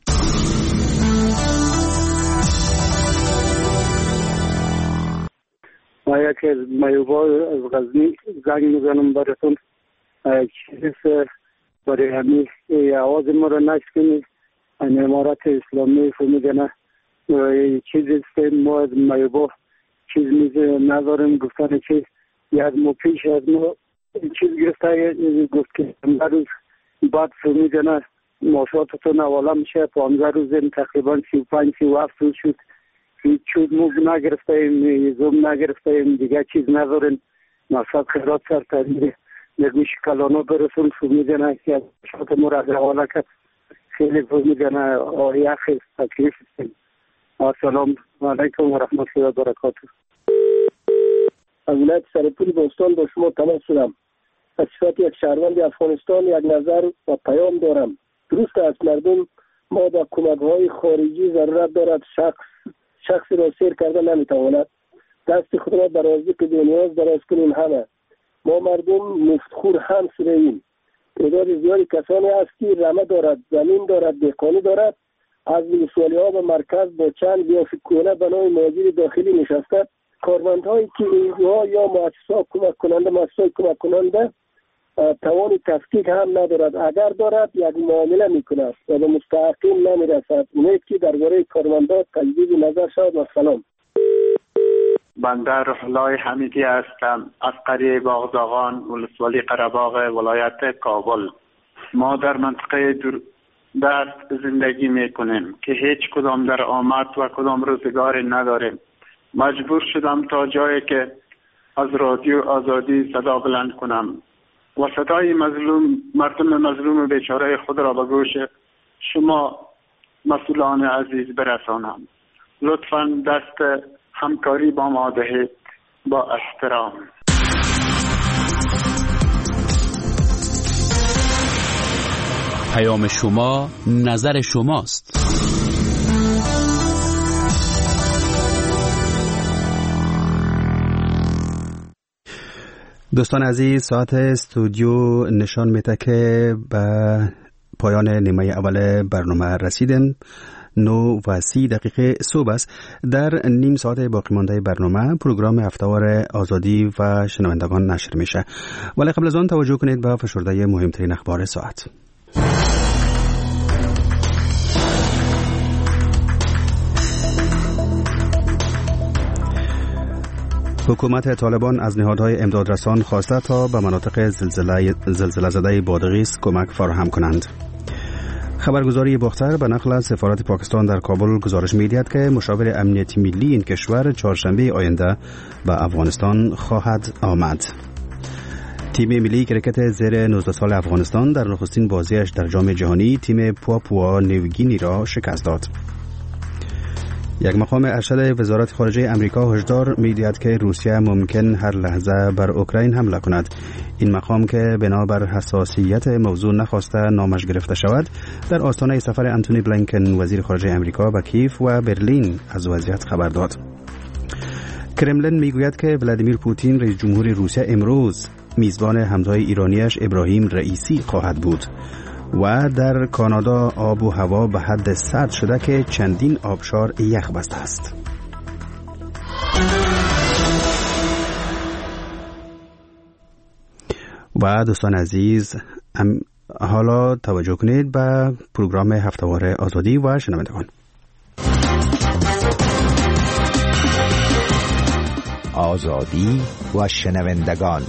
ما یک از مایوبا از غزنی زنگ میزنم براتون، چیزی برای همین آواز ما را نشکنید. امارات اسلامی فهمیدن چیزی است ما از مایوبا چیز نداریم. گفتن که یک ماه پیش از ما چیز گرفته گفت که روز بعد فهمیدن ماشاتتون حواله میشه. 15 روز تقریبا 35-37 روز شد هیچ چیز موز نگرفتیم، زوم نگرفتیم، دیگه چیز نداریم. مقصد خیرات سر تغییر نگوش کلانا برسون فهمیدن که از ماشات ما را حواله کرد. خیلی فهمیدن یخ تکلیف است. السلام علیکم و رحمت الله و برکاته. از ولایت سرپول بستان با شما تماس شدم. از صفت یک شهروند افغانستان یک نظر و پیام دارم. درست است مردم ما با کمک‌های خارجی ضرورت دارد. شخصی را سیر کرده نمیتواند. دست خود را در آزی که نیاز دراز کنیم. همه ما مردم مفتخور هم شده‌ایم. تعداد زیادی کسانی است که رمه دارد، زمین دارد، دهقانی دارد، از ولسوالی‌ها به مرکز با چند بیافکونه بنای مهاجر داخلی نشسته. کارمندهایی که اینجاها یا مؤسسات کمک کننده توان تفکیک هم ندارد. اگر دارد یک معامله میکند و به مستحقین نمیرسد. امید که درباره کارمندان تجدید نظر شود. و سلام. بنده روح‌الله حمیدی هستم از قریه باغداغان، ولسوالی قره‌باغ، ولایت کابل. ما در منطقه درد زندگی میکنیم که هیچ کدام در آمد و کدام روزگاری نداریم. مجبور شدم تا جایی که از رادیو آزادی صدا بلند کنم و صدای مردم مظلوم بیچاره خود را به گوش شما مسئولان عزیز برسانم. لطفاً دست همکاری با ما دهید. با احترام. پیام شما نظر شماست. دوستان عزیز، ساعت استودیو نشان میده که به پایان نیمه اول برنامه رسیدیم. 9:30 صبح است. در نیم ساعت باقی مانده برنامه پروگرام هفته‌وار آزادی و شنوندگان نشر میشه. ولی قبل از آن توجه کنید به فشرده مهمترین اخبار ساعت. حکومت طالبان از نهادهای امدادرسان خواسته تا به مناطق زلزله زده بادغیس کمک فراهم کنند. خبرگزاری باختر به نقل از سفارت پاکستان در کابل گزارش می‌دهد که مشاور امنیتی ملی این کشور چهارشنبه آینده به افغانستان خواهد آمد. تیم ملی کرکت زیر 19 سال افغانستان در نخستین بازیش در جام جهانی تیم پاپوا نیوگینی را شکست داد. یک مقام ارشد وزارت خارجه امریکا هشدار می‌دهد که روسیه ممکن هر لحظه بر اوکراین حمله کند. این مقام که بنابر حساسیت موضوع نخواسته نامش گرفته شود، در آستانه سفر انتونی بلینکن وزیر خارجه امریکا به کیف و برلین از وضعیت خبر داد. کرملین میگوید که ولادیمیر پوتین رئیس جمهور روسیه امروز میزبان همتای ایرانیش ابراهیم رئیسی خواهد بود. و در کانادا آب و هوا به حد سرد شده که چندین آبشار یخ بسته است. و دوستان عزیز، حالا توجه کنید به پروگرام هفته‌وار آزادی و شنوندگان. آزادی و شنوندگان.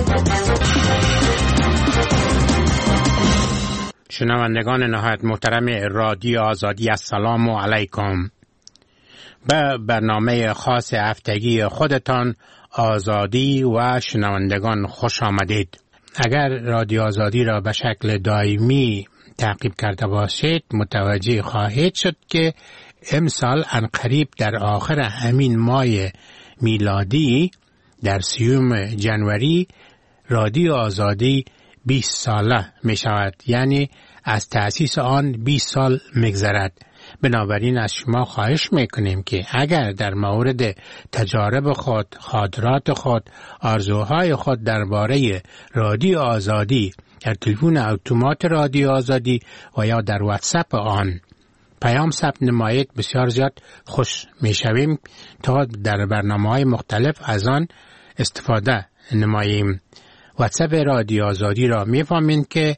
شنوندگان نهایت محترم رادیو آزادی، السلام علیکم. به برنامه خاص هفتگی خودتان آزادی و شنوندگان خوش آمدید. اگر رادیو آزادی را به شکل دائمی تعقیب کرده باشید متوجه خواهید شد که امسال عنقریب در آخر همین ماه میلادی در 30 جنوری رادیو آزادی 20 ساله می شود، یعنی از تأسیس آن 20 سال می‌گذرد. بنابراین از شما خواهش میکنیم که اگر در مورد تجارب خود، خاطرات خود، آرزوهای خود درباره رادیو آزادی در تلفن اتومات رادیو آزادی و یا در واتساپ آن پیام ثبت نمایید، بسیار زیاد خوش میشویم تا در برنامه‌های مختلف از آن استفاده نماییم. واتساپ رادیو آزادی را میفهمید که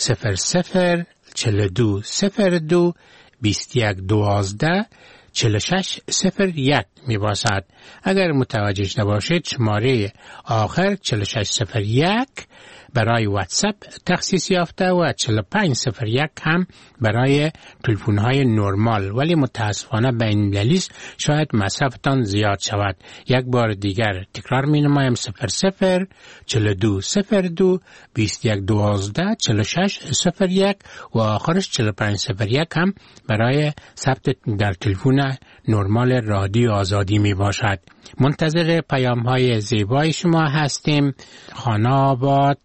004202 2112 4601 می باشد. اگر متوجه نباشید شماره آخر 4601 برای واتساپ تخصیص یافته و 4501 هم برای تلفن‌های نرمال، ولی متاسفانه به این دلیل شاید مصرفتان زیاد شود. یک بار دیگر تکرار می‌نمایم 004202 2112 4601 و آخرش 4501 هم برای ثبت در تلفن نرمال رادیو آزادی می باشد. منتظر پیام‌های زیبای شما هستیم. خانه آباد.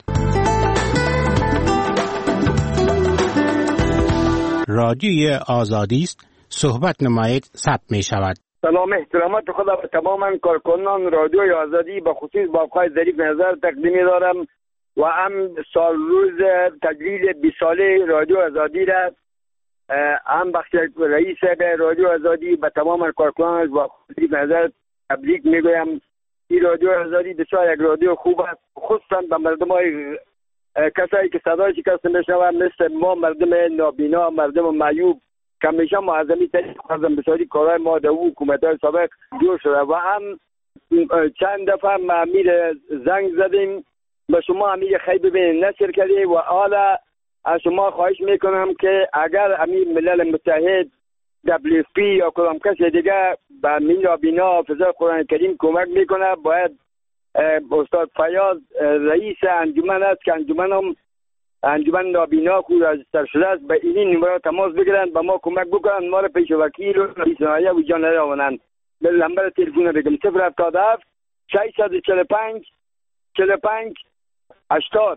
رادیوی آزادی است. صحبت نمایید، ثبت می شود. سلام احترامات خدا به تمام کارکنان رادیوی آزادی به خصوص با آقای ظریف نظر تقدیم دارم و هم سال روز تجلیل 20 ساله رادیو آزادی را هم بخش رئیس رادیو آزادی به تمام کارکنان با ظریف نظر تبریک میگویم. این رادیو آزادی بسیار یک رادیو خوب است، خصوصا به مردمای کسایی که صدای شکسته میشوند مثل ما مردم نابینا، مردم معیوب که همیشه معظمی طریق خواستم بسیاری کارهای ما در حکومت‌های سابق جور شده و هم چند دفعه ما امیر زنگ زدیم به شما امیر خیلی ببینید نشر کردی و حالا از شما خواهش میکنم که اگر امیر ملل متحد WFP یا کدام کسی دیگه به امیر نابینا حافظ قرآن کریم کمک میکنه باید استاد فیاض رئیس انجمن است که انجمن نابینا خود از شده است به این نمره تماس بگیرن به ما کمک بکنن ما را پیش وکیل و رئیس نایه و جان روانند به نمبر تلفن بگم 077 645 45 80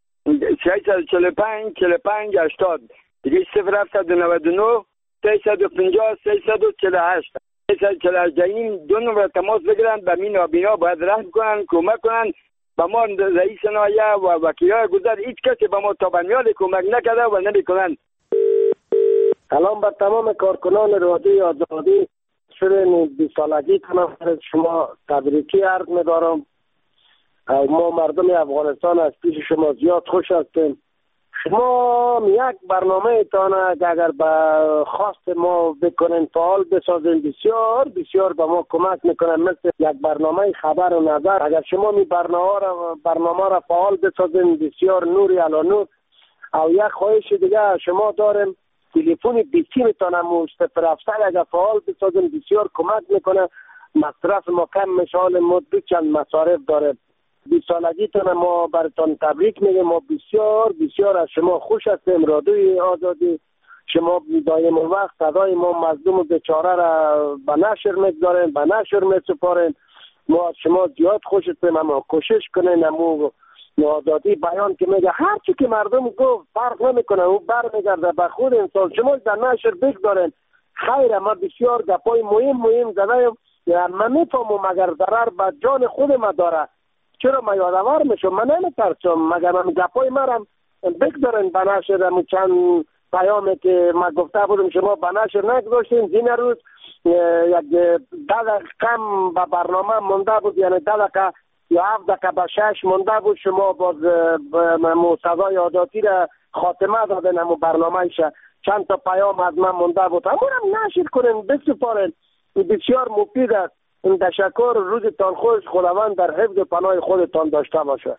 645 45 80 دیگه 0799 350 348 348 این دو نمره تماس بگیرن به می نابینا باید رحم کنن کمک کنن به ما رئیس نایه و وکیلای گذر هیچ کسی به ما تا بنیاد کمک نکرده و نمیکنن. سلام به تمام کارکنان رادیوی آزادی. شروع 20 سالگی کنم شما تبریکی عرض می‌دارم. ما مردم افغانستان از پیش شما زیاد خوش هستیم. شما یک برنامه تان اگر به خواست ما بکنین فعال بسازین بسیار بسیار به ما کمک میکنن مثل یک برنامه خبر و نظر. اگر شما می برنامه را فعال بسازین بسیار نوری علی نور. او یک خواهش دیگه شما داریم تلفن بیتی میتونم مستفرفتر اگر فعال بسازین بسیار کمک میکنه. مصرف ما کم مشال مدت چند مصارف داره. 20 سالگیتون ما براتون تبریک میگیم. ما بسیار بسیار از شما خوش هستیم. رادیوی آزادی شما دایم وقت صدای ما مظلوم و بیچاره را به نشر میگذارین به نشر میسپارین. ما از شما زیاد خوش هستیم. اما کوشش کنین امو آزادی بیان که میگه هر چی که مردم گفت فرق نمیکنه او برمیگرده به خود انسان. شما در نشر بگذارین خیر. ما بسیار گپای مهم زدیم. من میفهمم اگر ضرر به جان خود ما داره چرا ما یادآور میشم. من نمیترسم مگر من گپای مرم بگذارین به نشر. چند پیامی که ما گفته بودم شما به نشر نگذاشتین. این روز یک 10 کم به برنامه مونده بود، یعنی 10 دقیقه یا 7 دقیقه به 6 مونده بود. شما باز صدای آزادی را خاتمه دادن همون برنامهش. چند تا پیام از من مونده بود همون نشر کنین بسپارین. بسیار مفید است. تشکر. روزتان خوش. خداوند در حفظ پناه خودتان داشته باشه.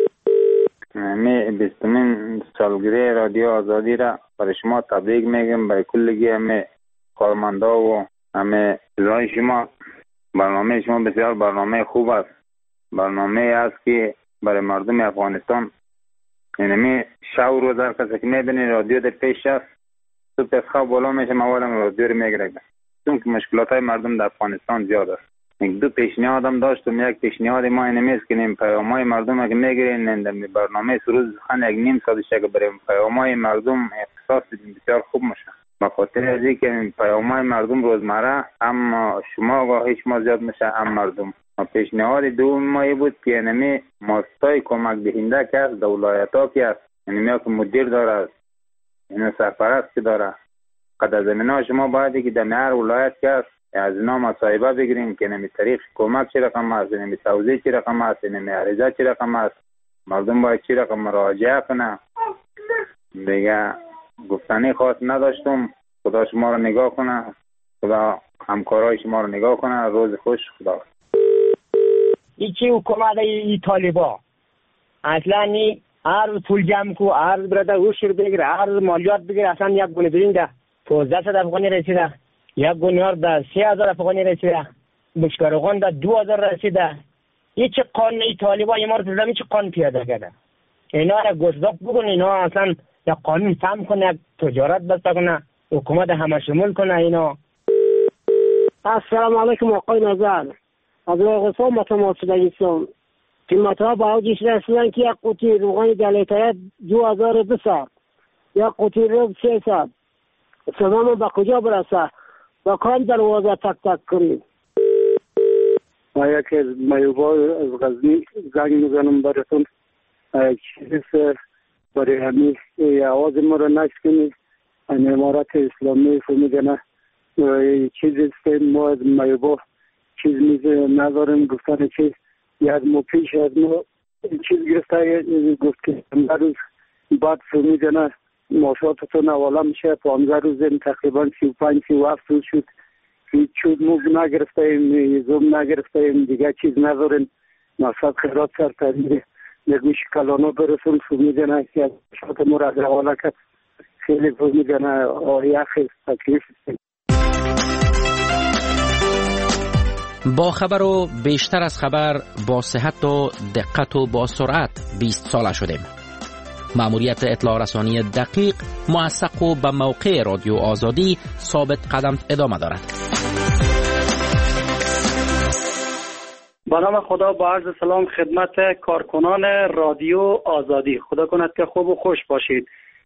می 20مین سالگیری رادیو آزادی را برای شما تبریک میگم. برای کلگی همه کارمندا و همه اعضای شما. برنامه شما بسیار برنامه خوب است. برنامه است که برای مردم افغانستان یعنی شب و روز هر کسی که میبینی رادیو در پیش است تو پس خواب بالا میشه موالم رادیو رو میگرده. چون که مشکلات های مردم در افغانستان زیاد است. یک دو پیشنهادم داشتم. یک پیشنهاد ما اینمیست که نیم پیام‌های مردم اگه میگیرین در برنامه سروز خان یک نیم ساعت شکل بریم پیام‌های مردم اختصاص بدیم بسیار خوب میشه. به خاطر از اینکه پیام‌های مردم روزمره هم شما آگاهی شما زیاد میشه هم مردم. پیشنهاد دوم ما بود که اینمی ماستای کمک دهنده که از ولایت‌ها که است اینمی که مدیر داره این سرپرست که داره قدر زمینه شما باید که در هر ولایت که است از اینا مصاحبه بگیریم که نمی طریق کمک چی رقم است، نمی توضیح چی رقم است، نمی عریضه چی رقم است، مردم باید چی رقم مراجعه کنه. دیگه گفتنی خاص نداشتم. خدا شما رو نگاه کنه. خدا همکارای شما رو نگاه کنه. روز خوش. خدا. ایچی حکومت ای طالبا اصلا نی هر پول جمع کو هر برده اوشر بگیره هر مالیات بگیره. اصلا یک گونه برین ده 1200 افغانی رسیده. یک گونیار ده 3000 افغانی رسیده. بشکارغان ده 2000 رسیده. هیچ قانونی طالبا یه مارد زمین چه قانون پیاده کرده. اینا را گزداق بگن. اینا اصلا یک قانون فهم کنه یک تجارت بسته کنه حکومت همه شمول کنه. اینا السلام علیکم آقای نظر از راغستان به تماس بگیرم. قیمت‌ها به اوجش رسیدن که یک قوطی روغن دلیتایت 2200 یک قوطی روب 300. صدامون به کجا برسه؟ با کام دروازه تک تک کنیم. ما یکی از میوبا از غزنی زنگ میزنم براتون. چیزی برای همین آواز ما رو نشکنید. امارت اسلامی فهمیدنه چیزی است ما از میوبا چیز نداریم. گفتن چیز یک مو پیش از ما این چیز گرفته گفت که 15 روز بعد فهمیدن ماشاتتون حواله میشه. 15 روز تقریبا 35 37 روز شد، هیچ چود موگ نگرفتیم، زوم نگرفتیم، دیگه چیز نداریم. مقصد خیرات سر تغییر نگوش کلانا برسون فهمیدن که از ماشات ما را حواله کرد. خیلی فهمیدن یخی تکلیف است. با خبر و بیشتر از خبر، با صحت و دقت و با سرعت 20 ساله شدیم. مأموریت اطلاع رسانی دقیق، موثق و به موقع رادیو آزادی ثابت قدم ادامه دارد. با نام خدا با عرض سلام خدمت کارکنان رادیو آزادی. خدا کند که خوب و خوش باشید.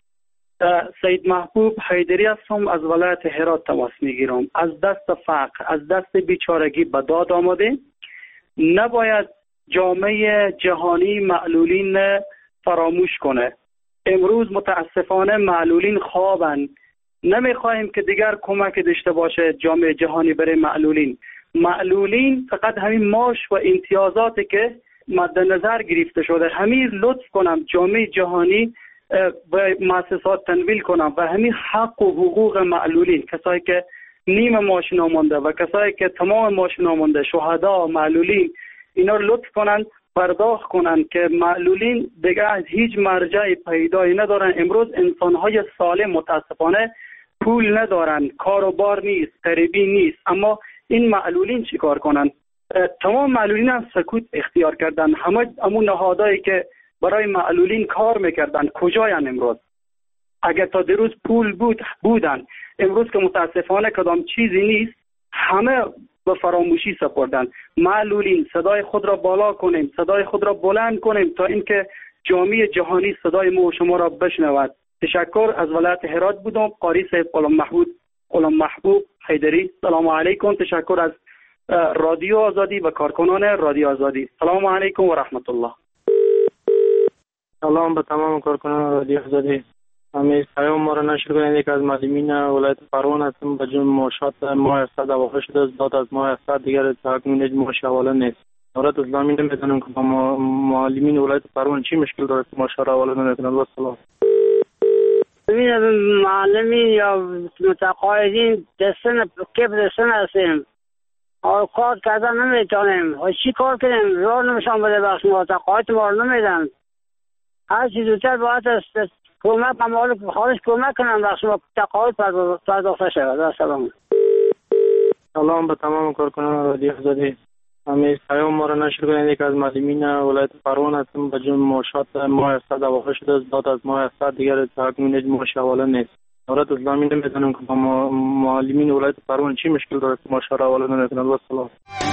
سید محبوب حیدری هستم، از ولایت هرات تماس میگیرم. از دست فقر، از دست بیچارگی به داد آمده. نباید جامعه جهانی معلولین فراموش کنه. امروز متاسفانه معلولین خوابن. نمیخواهیم که دیگر کمک داشته باشه جامعه جهانی برای معلولین. معلولین فقط همین معاش و امتیازاتی که مد نظر گرفته شده، همین لطف کنم جامعه جهانی و مؤسسات تنویل کنم و همین حق و حقوق معلولین، کسایی که نیم معاش نامونده و کسایی که تمام معاش نامونده، شهدا، معلولین، اینا لطف کنن پرداخت کنن که معلولین دیگه از هیچ مرجع پیدایی ندارن. امروز انسانهای سالم متاسفانه پول ندارن، کار و بار نیست، قریبی نیست. اما این معلولین چی کار کنن؟ تمام معلولین هم سکوت اختیار کردن. همون نهادهایی که برای معلولین کار میکردن کجاین امروز؟ اگر تا دیروز پول بودن، امروز که متاسفانه کدام چیزی نیست، همه به فراموشی سپردن. معلولین صدای خود را بالا کنیم، صدای خود را بلند کنیم تا اینکه جامعه جهانی صدای ما و شما را بشنود. تشکر. از ولایت هرات بودم، قاری صاحب غلام محبوب حیدری. سلام علیکم. تشکر از رادیو آزادی و کارکنان رادیو آزادی. سلام علیکم و رحمت الله. سلام به تمام کارکنان رادیو آزادی. همه پیام ما را نشر کنید. یک از معلمین ولایت پروان هستم. به جون معاشات ماه اقتصاد واقع شده است. داد از ماه اقتصاد دیگر تحکیم معاش حواله نیست. دولت اسلامی نمیدونم که با معلمین ولایت پروان چی مشکل داره که معاش حواله نمیکنند. و سلام. ببین معلمین یا متقاعدین دستن هستیم. کار کردن نمیتونیم. چی کار کنیم؟ راه نمیشان بده بخش متقاعد ما رو نمیدن. هر چیز زودتر باید است کمک ممالک خارج کمک کنن بخش متقاعد پرداخته شود. سلام. سلام به تمام کارکنان رادیو آزادی. همه پیام ما را نشر کنید. یک از معلمین ولایت پروان هستم. به جون معاشات ماه اقتصاد واقع شده است. داد از ماه اقتصاد دیگر تحکیم معاش حواله نیست. دولت اسلامی نمیدونم که با معلمین ولایت پروان چی مشکل داره که معاش حواله نمیکنند. و سلام.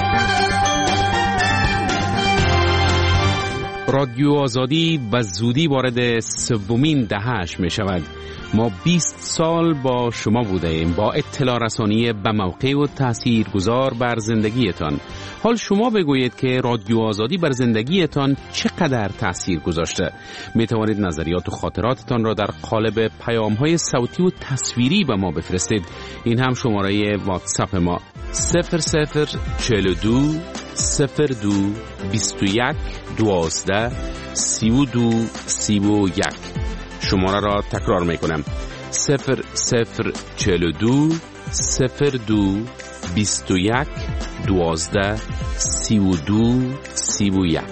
رادیو آزادی به زودی وارد سومین دهه‌اش می شود. ما 20 سال با شما بوده ایم، با اطلاع رسانی به موقع و تاثیرگذار بر زندگیتان. حال شما بگویید که رادیو آزادی بر زندگیتان چقدر تاثیر گذاشته. می توانید نظریات و خاطراتتان را در قالب پیام‌های صوتی و تصویری به ما بفرستید. این هم شماره واتساپ ما 0042 02 21 12 32 31. شماره را تکرار می کنم 0042 02 21 12 32 31.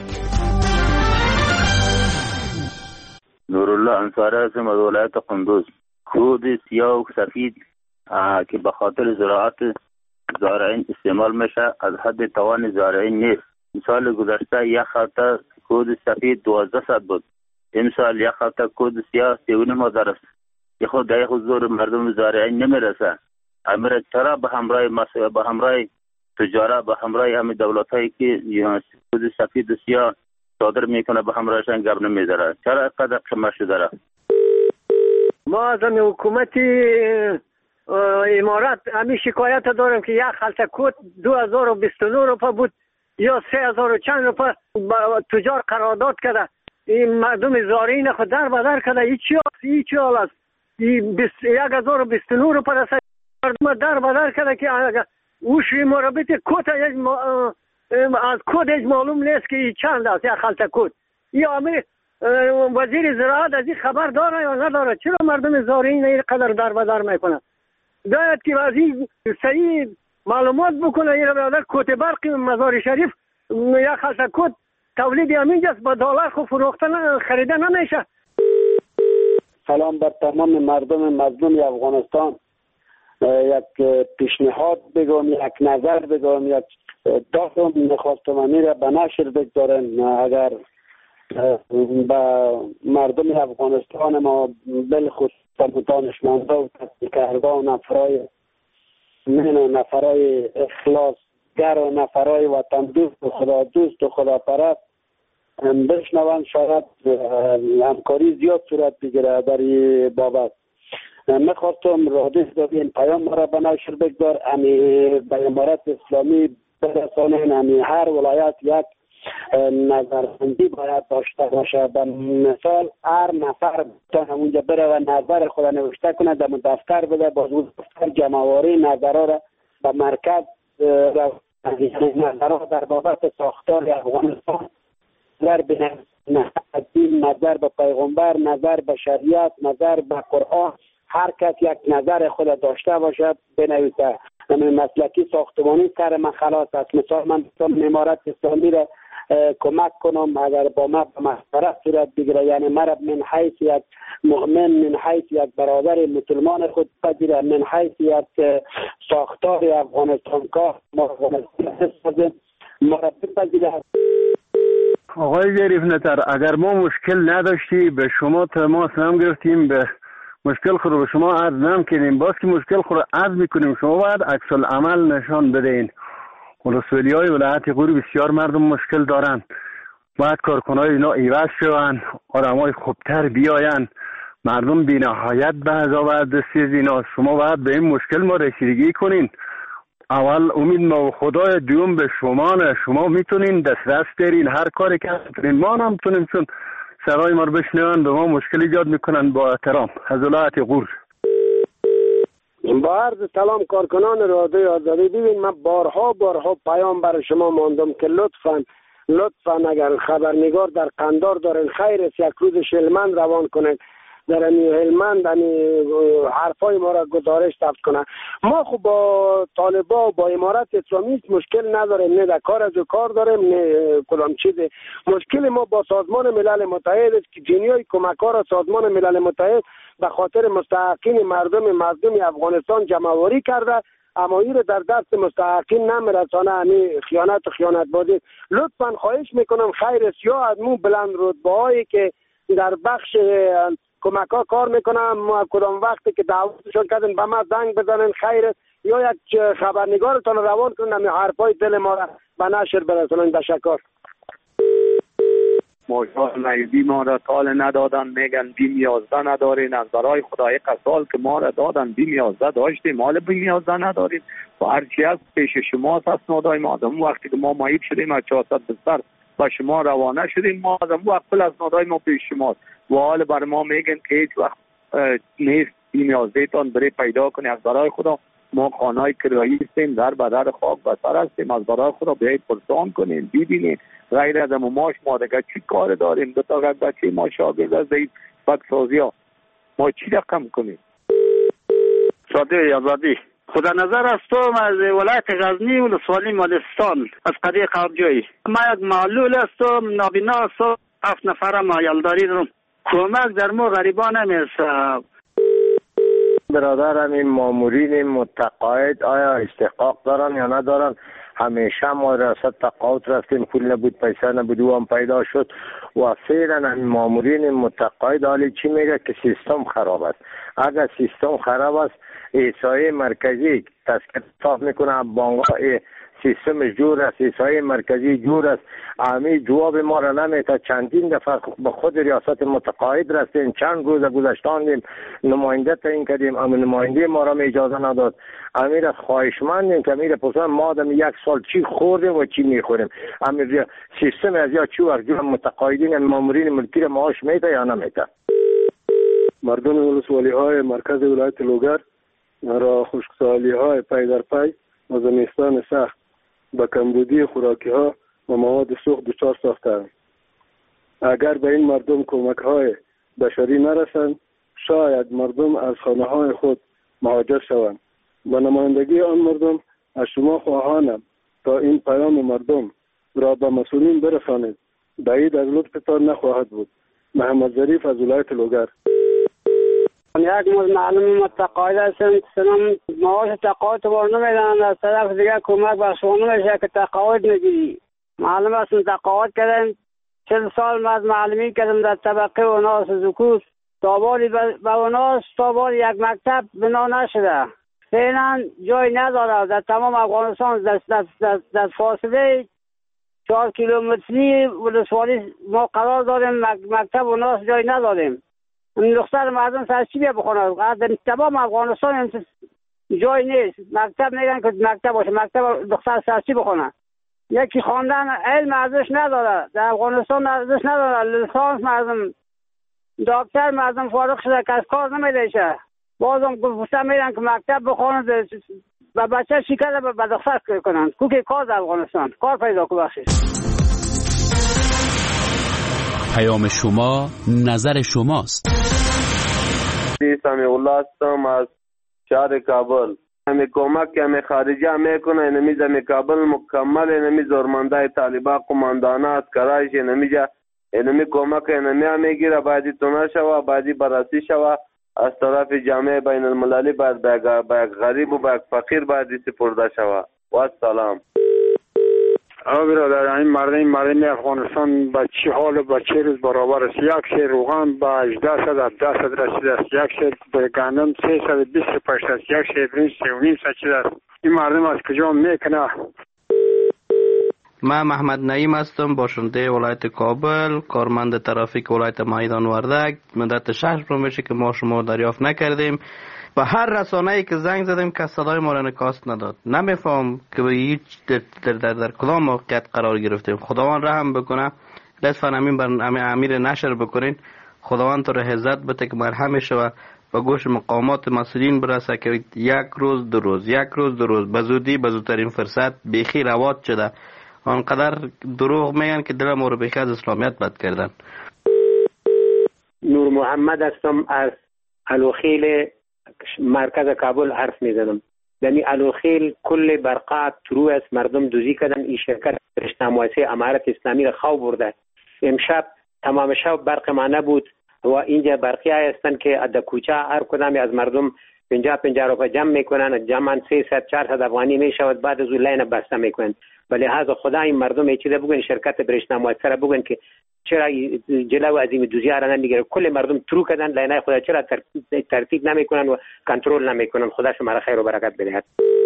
نورالله انصاری هستم از ولایت قندوز. کود سیاه و سفید که به خاطر زراعت زارعین استعمال میشه از حد توان زارعین نیست. سال گذشته یک هفته کود سفید 1200 بود، امسال یک هفته کود سیاه 39 است. خود در حضور مردم زارعین نمیرسه. امر چرا به همراه تجارت، به همراه همه دولت هایی که کود سفید و سیاه صادر میکنه به همراهشان گپ نمیداره؟ چرا اینقدر قیمت شده؟ ما از حکومتی امارات همین شکایت دارم که یک خلطه کود 2029 روپا بود یا 3000 چند روپا تجار قرارداد کرده. این مردم زارعین خود در بدر کرده. این چی حال است؟ 1029 روپا رسید مردم در بدر کرده که اوش مربط کود از کود معلوم نیست که چند است یک خلطه کود. یا امیر وزیر زراعت از این خبر داره یا نداره؟ چرا مردم زارعین اینقدر در بدر میکنه؟ باید که از این صحیح معلومات بکنه. این برادر کوت برق مزار شریف یا خلطکوت تولید همینجاست، با دلار خو فروختن خریده نمیشه. سلام بر تمام مردم مظلوم افغانستان. یک پیشنهاد بگم، یک نظر بگم، یک داستان میخواستم امیر به نشر بگذارن. اگر به مردم افغانستان ما بالخصوص دانشمندا و تحقیق‌کاران و نفرای اخلاصگر و نفرای وطن دوست و خدا دوست و خداپرست بشنوند، شاید همکاری زیاد صورت بگیره در این بابت. میخواستم رادیو این پیام را به نشر بگذار، به امارت اسلامی برسانه. هر ولایت یک نظربندی باید داشته باشه. به مثال هر نفر اونجا بره و نظر خود نوشته کنه، در دفتر بده، باز اون دفتر جمع‌آوری نظرها را به مرکز نظرها در بابت ساختار افغانستان، نظر به دین، نظر به پیغمبر، نظر به شریعت، نظر به قرآن، هر کس یک نظر خود داشته باشه بنویسه. مسلکی ساختمانی کار من خلاص است. مثال من امارت اسلامی را کمک کنم، اگر با ما به مشورت صورت بگیره، یعنی مرا من حیث یک مؤمن، من حیث یک برادر مسلمان خود پذیره، من حیث یک ساختار افغانستان کار ما را بپذیره. آقای ظریف نطر، اگر ما مشکل نداشتی به شما تماس هم گرفتیم، به مشکل خود به شما عرض نمی‌کنیم، باز که مشکل خود عرض میکنیم شما باید عکس العمل نشان بدین. ولسوالی‌های ولایت غور بسیار مردم مشکل دارن، باید کارکنای اینا عوض شوند، آدمای خوبتر بیاین، مردم بی‌نهایت به عذاب دستی از اینا. شما باید به این مشکل ما رسیدگی کنین. اول امید ما و خدای، دوم به شما نه. شما میتونین دست دارین، هر کاری که میتونین، ما نمیتونیم، چون سرای ما رو بشنوند به ما مشکل ایجاد میکنن. با احترام از ولایت غور. با عرض سلام کارکنان رادیو آزادی. ببین من بارها پیام برای شما ماندم که لطفاً اگر خبرنگار در قندار دارین، خیر است یک روز هلمند روان کنین، در هلمند حرفای ما را گزارش ثبت کنن. ما خب با طالبا و با امارت اسلامی مشکل نداریم، نه در کار از کار داریم نه کدام چیزی. مشکل ما با سازمان ملل متحد است که جنیای کمک‌ها را سازمان ملل متحد به خاطر مستحقین مردم مظلوم افغانستان جمع‌آوری کرده، اما این در دست مستحقین نمیرسانه. همین خیانت و خیانتبازی. لطفاً خواهش میکنم خیر است یا از مو بلند رتبه‌هایی که در بخش کمک ها کار میکنم، کدام وقتی که دعوتشون کردن به ما زنگ بزنن خیر است، یا یک خبرنگارتان روان کنن همین حرفای دل ما را به نشر برسونن. تشکر. ماشاء نیدی ما را تال ندادن، میگن بیم 11 ندارین. از برای خدای قسال که ما را دادن بیم 11 داشتیم، مال بیم 11 ندارین. و هرچی از پیش شما هست نادای ما. وقتی که ما مایب شدیم از 400 بستر با شما روانه شدیم، ما از وقت پل از نادای ما پیش شماست. و حال بر ما میگن که هیچ وقت نیست بیم 11 تان بری پیدا کنی. از برای خدا ما خانه‌های کرایی هستیم، در بدر خاک بسر هستیم. از برای خدا بیایید پرسان کنیم، ببینید غیر از ماش ما دیگه چی کار داریم؟ دو تا بچه ما شاگرد از این بکسازی ها ما چی رقم کنیم؟ رادیو آزادی. خدا نظر هستم از ولایت غزنی ولسوالی مالستان از قریه قابجوی. ما یک معلول هستم، نابینا هستم، 7 نفر ما یلداری دارم. کمک در ما غریبان نمیرسه. برادرم این مامورین متقاعد آیا استحقاق دارن یا ندارن؟ همیشه ما ریاست تقاعد رفتیم، پول نبود، پیسه نبود، او هم پیدا شد. و فعلا این مامورین متقاعد حالی چی میگه که سیستم خراب است. اگر سیستم خراب است، احصایه مرکزی تسکیل میکنه، بانک‌ها سیستم جور است، احصایه مرکزی جور است. امی جواب ما را نمیده. چندین دفعه به خود ریاست متقاعد رفتیم، چند روز گذشتاندیم، نماینده تعیین کردیم، اما نماینده ما را اجازه نداد. امیر از خواهشمندیم که امیر پسند ما آدم یک سال چی خوردیم و چی میخوریم. امیر سیستم از یا چی وقت جور متقاعدین مامورین ملکی را معاش میده یا نمیده. مردم ولسوالی های مرکز ولایت لوگر را خشکسالی های پی در پی و زمستان سخت با کمبودی خوراکی ها و مواد سوخت دچار ساختند. اگر به این مردم کمک های بشری نرسند شاید مردم از خانه های خود مهاجر شوند. به نمایندگی آن مردم از شما خواهانم تا این پیام مردم را به مسئولین برسانید. بعید از لطفتان نخواهد بود. محمد ظریف از ولایت لوگر. یک معلم متقاعد هستم. سنم معاش تقاعد بار نمیدن، از طرف دیگه کمک به شما نمیشه که تقاعد نگیری. معلم هستم تقاعد کردن 40 سال من معلمی کردم در طبقه اوناس زکوس. تابالی به اوناس تابالی یک مکتب بنا نشده. فعلا جای نداره. در تمام افغانستان در فاصله 4 کیلومتری ولسوالی ما قرار داریم، مکتب اوناس جای نداریم. دختر مردم سر چی بیا بخونه؟ در تمام افغانستان جای نیست. مکتب میگن که مکتب باشه، مکتب دختر سر چی بخونه؟ یکی خواندن علم ارزش نداره، در افغانستان ارزش نداره. لیسانس مردم، دکتر مردم فارغ شده که از کار نمیده. بازم گفتم میرن که مکتب بخونن و بچه شکر به دختر کنن. کوکی کار در افغانستان کار پیدا کنه. بخشید پیام شما نظر شماست. سمیع الله هستم از شهر کابل. همی کمک که همی خارجه میکنه اینمی زمی کابل مکمل اینمی زورمنده طالبا قماندانه اسکرایش اینمی کمک اینمی هم میگیره. باید تونه شوه، باید براسی شوه از طرف جامعه بین المللی. باید به غریب و به فقیر باید سپرده شوه. و سلام. برادر، این مردم افغانستان به چه حال و به چه روز برابر است؟ یک سیر روغن به 1800 رسیده است، یک سیر گندم 325 است، یک سیر برنج 3.5 چیز است. این مردم از کجا میکنه؟ من محمد نعیم هستم، باشنده ولایت کابل، کارمند ترافیک ولایت میدان وردک. مدت 6 ماه میشه که ما شما دریافت نکردیم. و هر رسانه‌ای که زنگ زدیم که صدای ما را نکاست نداد. نمیفهم که به هیچ در کدام موقعیت قرار گرفتیم. خداوند رحم بکنه، لطفاً همین بر امیر نشر بکنین. خداوند تو را عزت بده که مرهم شوه و گوش مقامات مسئولین برسه که یک روز دو روز به زودی به زودترین فرصت بیخی روات شده. آنقدر دروغ میگن که دل ما رو بیخی از اسلامیت بد کردن. نور محمد هستم از الوخیل مرکز کابل حرف میزنم. یعنی الوخیل کل برقات ترو است، مردم دوزی کردن. این شرکت رشنمویسی امارت اسلامی را خواه برده. امشب تمام شب برق ما نبود و اینجا برقی های هستن که در کوچه هر کدام از مردم 50 روپیه جمع میکنن، جمعا 300-400 افغانی میشود، بعد از اون لاین بسته میکنن. ولی لحاظ خدا این مردم یه چیز بگن، شرکت برشنمویسی را بگن که چرا جلو از این دوزی ها را نمیگیره. کل مردم ترو کردن لاینای خدا، چرا ترتیب نمیکنن و کنترل نمیکنن. خدا شما را خیر و برکت بده.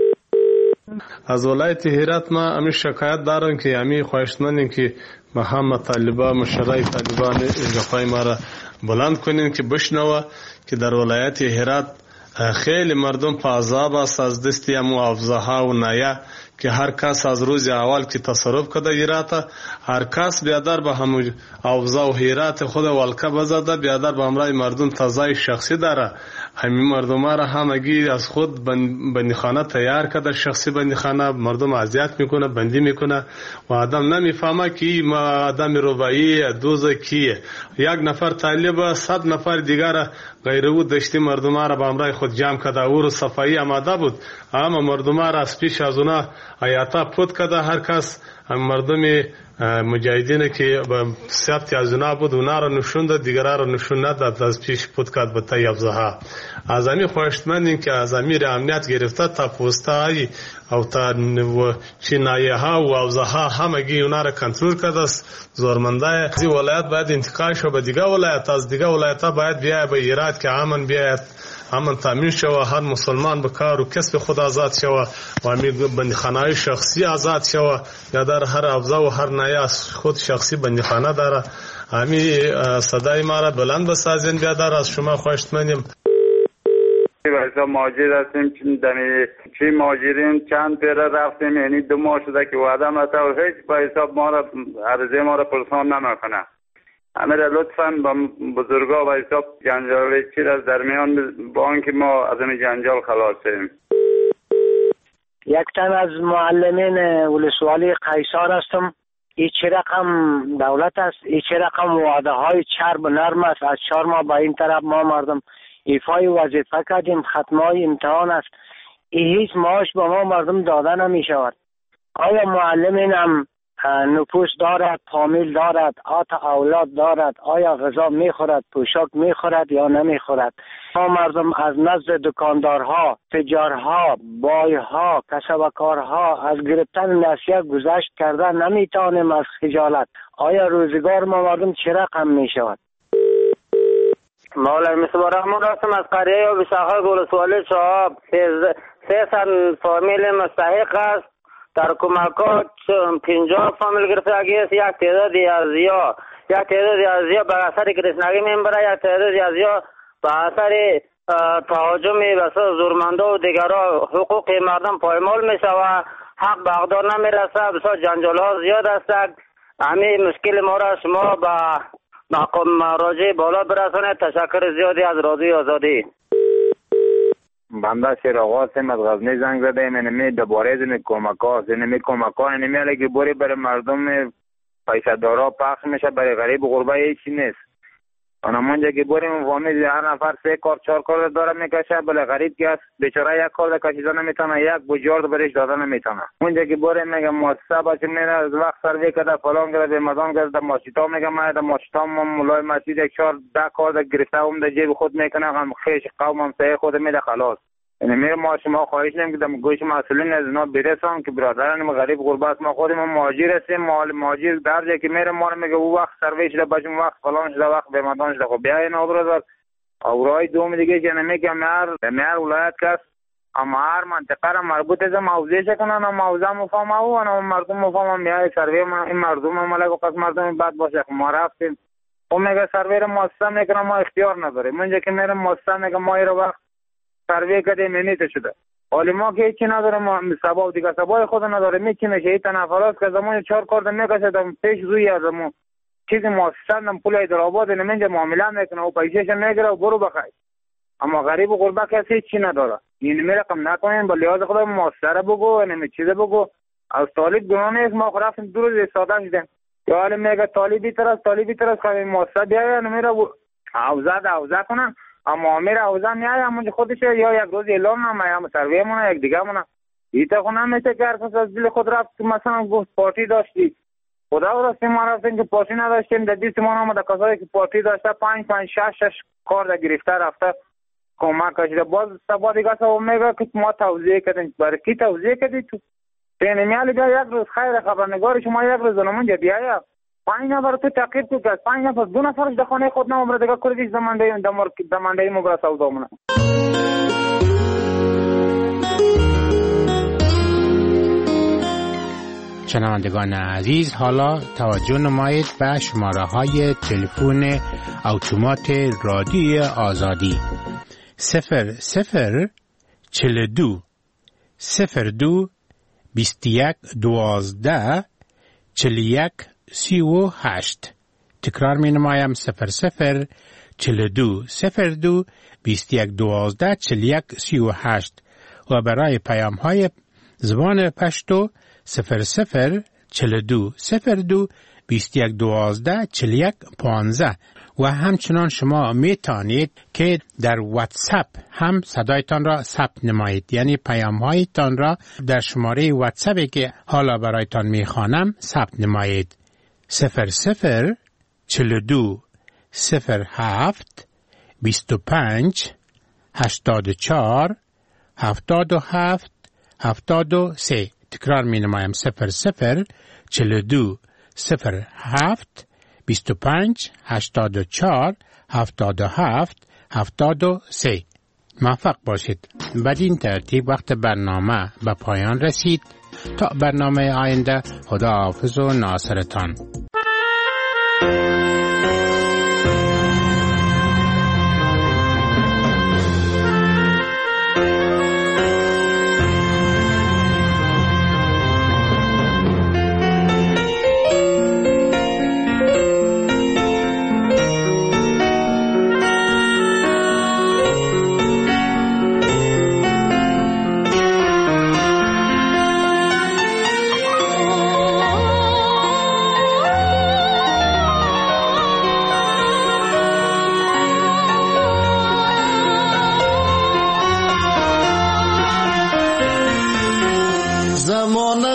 از ولایت هرات ما امی شکایت دارم که امی خواهشمندیم که محمد طالبان مشرای طالبان اجرای ما را بلند کنین که بشنوه که در ولایت هرات خیلی مردم په عذاب است از دستی امو افزاها و نایه که هر کس از روز اول که تصرف کده هرات، هر کس بیادر به همو افزا و هرات خود ولکه بزده، بیادر به امرای مردم تزای شخصی داره. همین مردم را همگی از خود بندیخانه تیار کده، شخصی بندیخانه. مردم اذیت میکنه، بندی میکنه و آدم نمیفهمه که این آدم ربایی دوزه کیه. یک نفر طالب 100 نفر دیگر غیر او دشتی مردم را به امرای خود جمع کده. او رو صفایی آماده بود، اما مردم را از پیش از اونا آیاتا پود کده. هر کس مردم مجاهدین که به سبت از اونا بود اونا را نشون داد، دیگران را نشون نداد، از پیش پود کد به تای افزاها. از امی خواهشمندیم که از امیر امنیت گرفته تا پوستایی او تا چینایه ها و افزاها همگی اونا را کنترل کده است. زورمنده از ولایت باید انتقال شو به دیگه ولایت، از دیگه ولایت ها باید بیاید به هرات که امن بیاید، امن تامین شوه، هر مسلمان به کار و کسب خود آزاد شوه و امی بندیخانه شخصی آزاد شوه. یا در هر افزا و هر نایه خود شخصی بندیخانه داره. امی صدای ما را بلند بسازین. بیادر از شما خواهشمندیم. واسه ماجر هستیم چی ماجرین چند پیره رفتیم، یعنی 2 ماه شده که وعده مطا و هیچ با حساب ما را عرضه ما را پرسان نمیکنه. همه را لطفاً با بزرگا و حساب جنجال چیز از درمیان با آنکه ما از این جنجال خلاصیم. یک تن از معلمین ولسوالی قیصر هستم. این چه رقم دولت است؟ این چه رقم وعده های چرب و نرم است؟ از 4 ماه به این طرف ما مردم ایفای وظیفه کردیم، ختمای امتحان است، این هیچ معاش به ما مردم داده نمی شود. آیا معلم این هم نفوس دارد، فامیل دارد، اولاد دارد؟ آیا غذا میخورد، پوشاک میخورد یا نمیخورد؟ ما مردم از نزد دکاندارها، تجارها، بایها، کسبکارها از گرفتن نسیه گذشت کرده نمیتوانیم از خجالت. آیا روزگار ما مردم چه رقم میشود؟ مولوی مصباح رحمان هستم از قریه و بشاخه گلسوالی چهاب. 300 فامیل مستحق است. در کمکات 50 فامیل گرفتگی است. یک تعدادی از یا به اثر گرسنگی میبره، یک تعدادی از یا به اثر تهاجم بسیار زورمنده و دیگرها حقوق مردم پایمال میشود، حق به اقدار نمیرسه، بسیار جنجال ها زیاد است. همین مشکل ما را شما به مقام مراجع بالا برسانید. تشکر زیادی از رادیو آزادی. بنده شیر آقا هستم از غزنی زنگ زدم. اینمی دوباره زنی کمک ها اینمی علیه بوری برای مردم پیسه دارا پخش میشه، برای غریب و غربه هیچی نیست. اونمونجا که بریم فامیل هر نفر 3 کار 4 کار داره میکشه، بله غریب که است بیچاره یک کار کشیده نمیتونه، یک بجارد برش داده نمیتونه. اونجا که بریم میگه مؤسسه باشه میره از وقت سروی کرده فلان کرده مزان کرده ماشیتا میگه ما در ماشیتا مولای مسجد 1 4 10 کار گرفته هم در جیب خود میکنه، هم خیش قوم هم سه خود میده خلاص. یعنی میره ما شما خواهش نمی که دم گوش مسئولین از اینا برسان که برادران غریب غربت ما خودم مهاجر هستیم، مهاجر در جایی که میره ما رو میگه او وقت سروی شده بچم وقت فلان شده وقت به مدان شده. خب بیاین برادر اورای دوم دیگه که نمیگه مر ولایت کس اما هر منطقه را مربوط از موضوعش کنن، موضوع مفهوم او و مردم مفهوم میای سروی این مردم ملک و قسم مردم بعد باشه. ما رفتیم او میگه سروی رو مؤسسه میکنه، ما اختیار نداریم. منجا که میره مؤسسه میگه ما رو وقت سروی کردیم نمیته شده، حالی ما که هیچی نداریم، سبا و دیگه سبای خود نداره میچی میشه. این تنفرات که زمان 4 کار میکشه دم پیش روی از ما چیزی مؤسسه دم پول ایدرآباد نمینجا معامله میکنه و پیسهش میگیره و برو بخای. اما غریب و غربه کسی هیچی نداره. این میرقم نکنین با لحاظ خدا مؤسسه را بگو نمی چیزه بگو. از طالب گناه نیست، ما رفتیم 2 روز ساده شدیم یا حالی میگه طالبی تر خواهی مؤسسه بیایه نمیره اوزه کنن. اما امیر اوزان میاد همونجا خودش یا یک روز اعلام نمه یا سروی مونه یک دیگه مونه ایتا خونه میشه که هر کس از دل خود رفت مثلا گفت پارتی داشتی خدا راستی ما رفتیم که پارتی نداشتیم در دیست ما نامده کسایی که پارتی داشته 5 6 کار در گرفته رفته کمک کشیده. باز سبا دیگه سبا میگه که ما توضیح کردیم. برای کی توضیح کردی تو؟ تینمیالی بیا یک روز خیر خبرنگار شما یک روز نمونجا بیایا 5 نفر تو تعقیب تو کرد 5 نفر 2 نفرش در خانه خود نمبر دیگه کردیش زمانده مبرا سودا مونه. شنوندگان عزیز حالا توجه نمایید به شماره های تلفن اتومات رادیو آزادی 00 42 02 21 12 41 38. تکرار می نمایم 00 42 02 21 12 41 38 و برای پیام های زبان پشتو 00 42 02 21 12 41 15 و همچنان شما می توانید که در واتساپ هم صدایتان را ثبت نمایید، یعنی پیام هایتان را در شماره واتساپی که حالا برایتان می خوانم ثبت نمایید 00 42 07 25 84 77 73. تکرار می نمایم 00 42 07 25 84 77 73. موفق باشید. بدین ترتیب وقت برنامه به پایان رسید. تا برنامه آینده خدا حافظ و ناصرتان.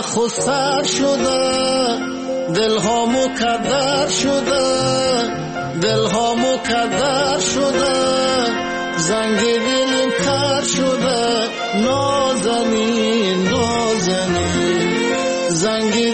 خسر شده، دلها مکدر شده، دلها مکدر شده، زنگ دل کر شده، نازنین نازنین، زنگ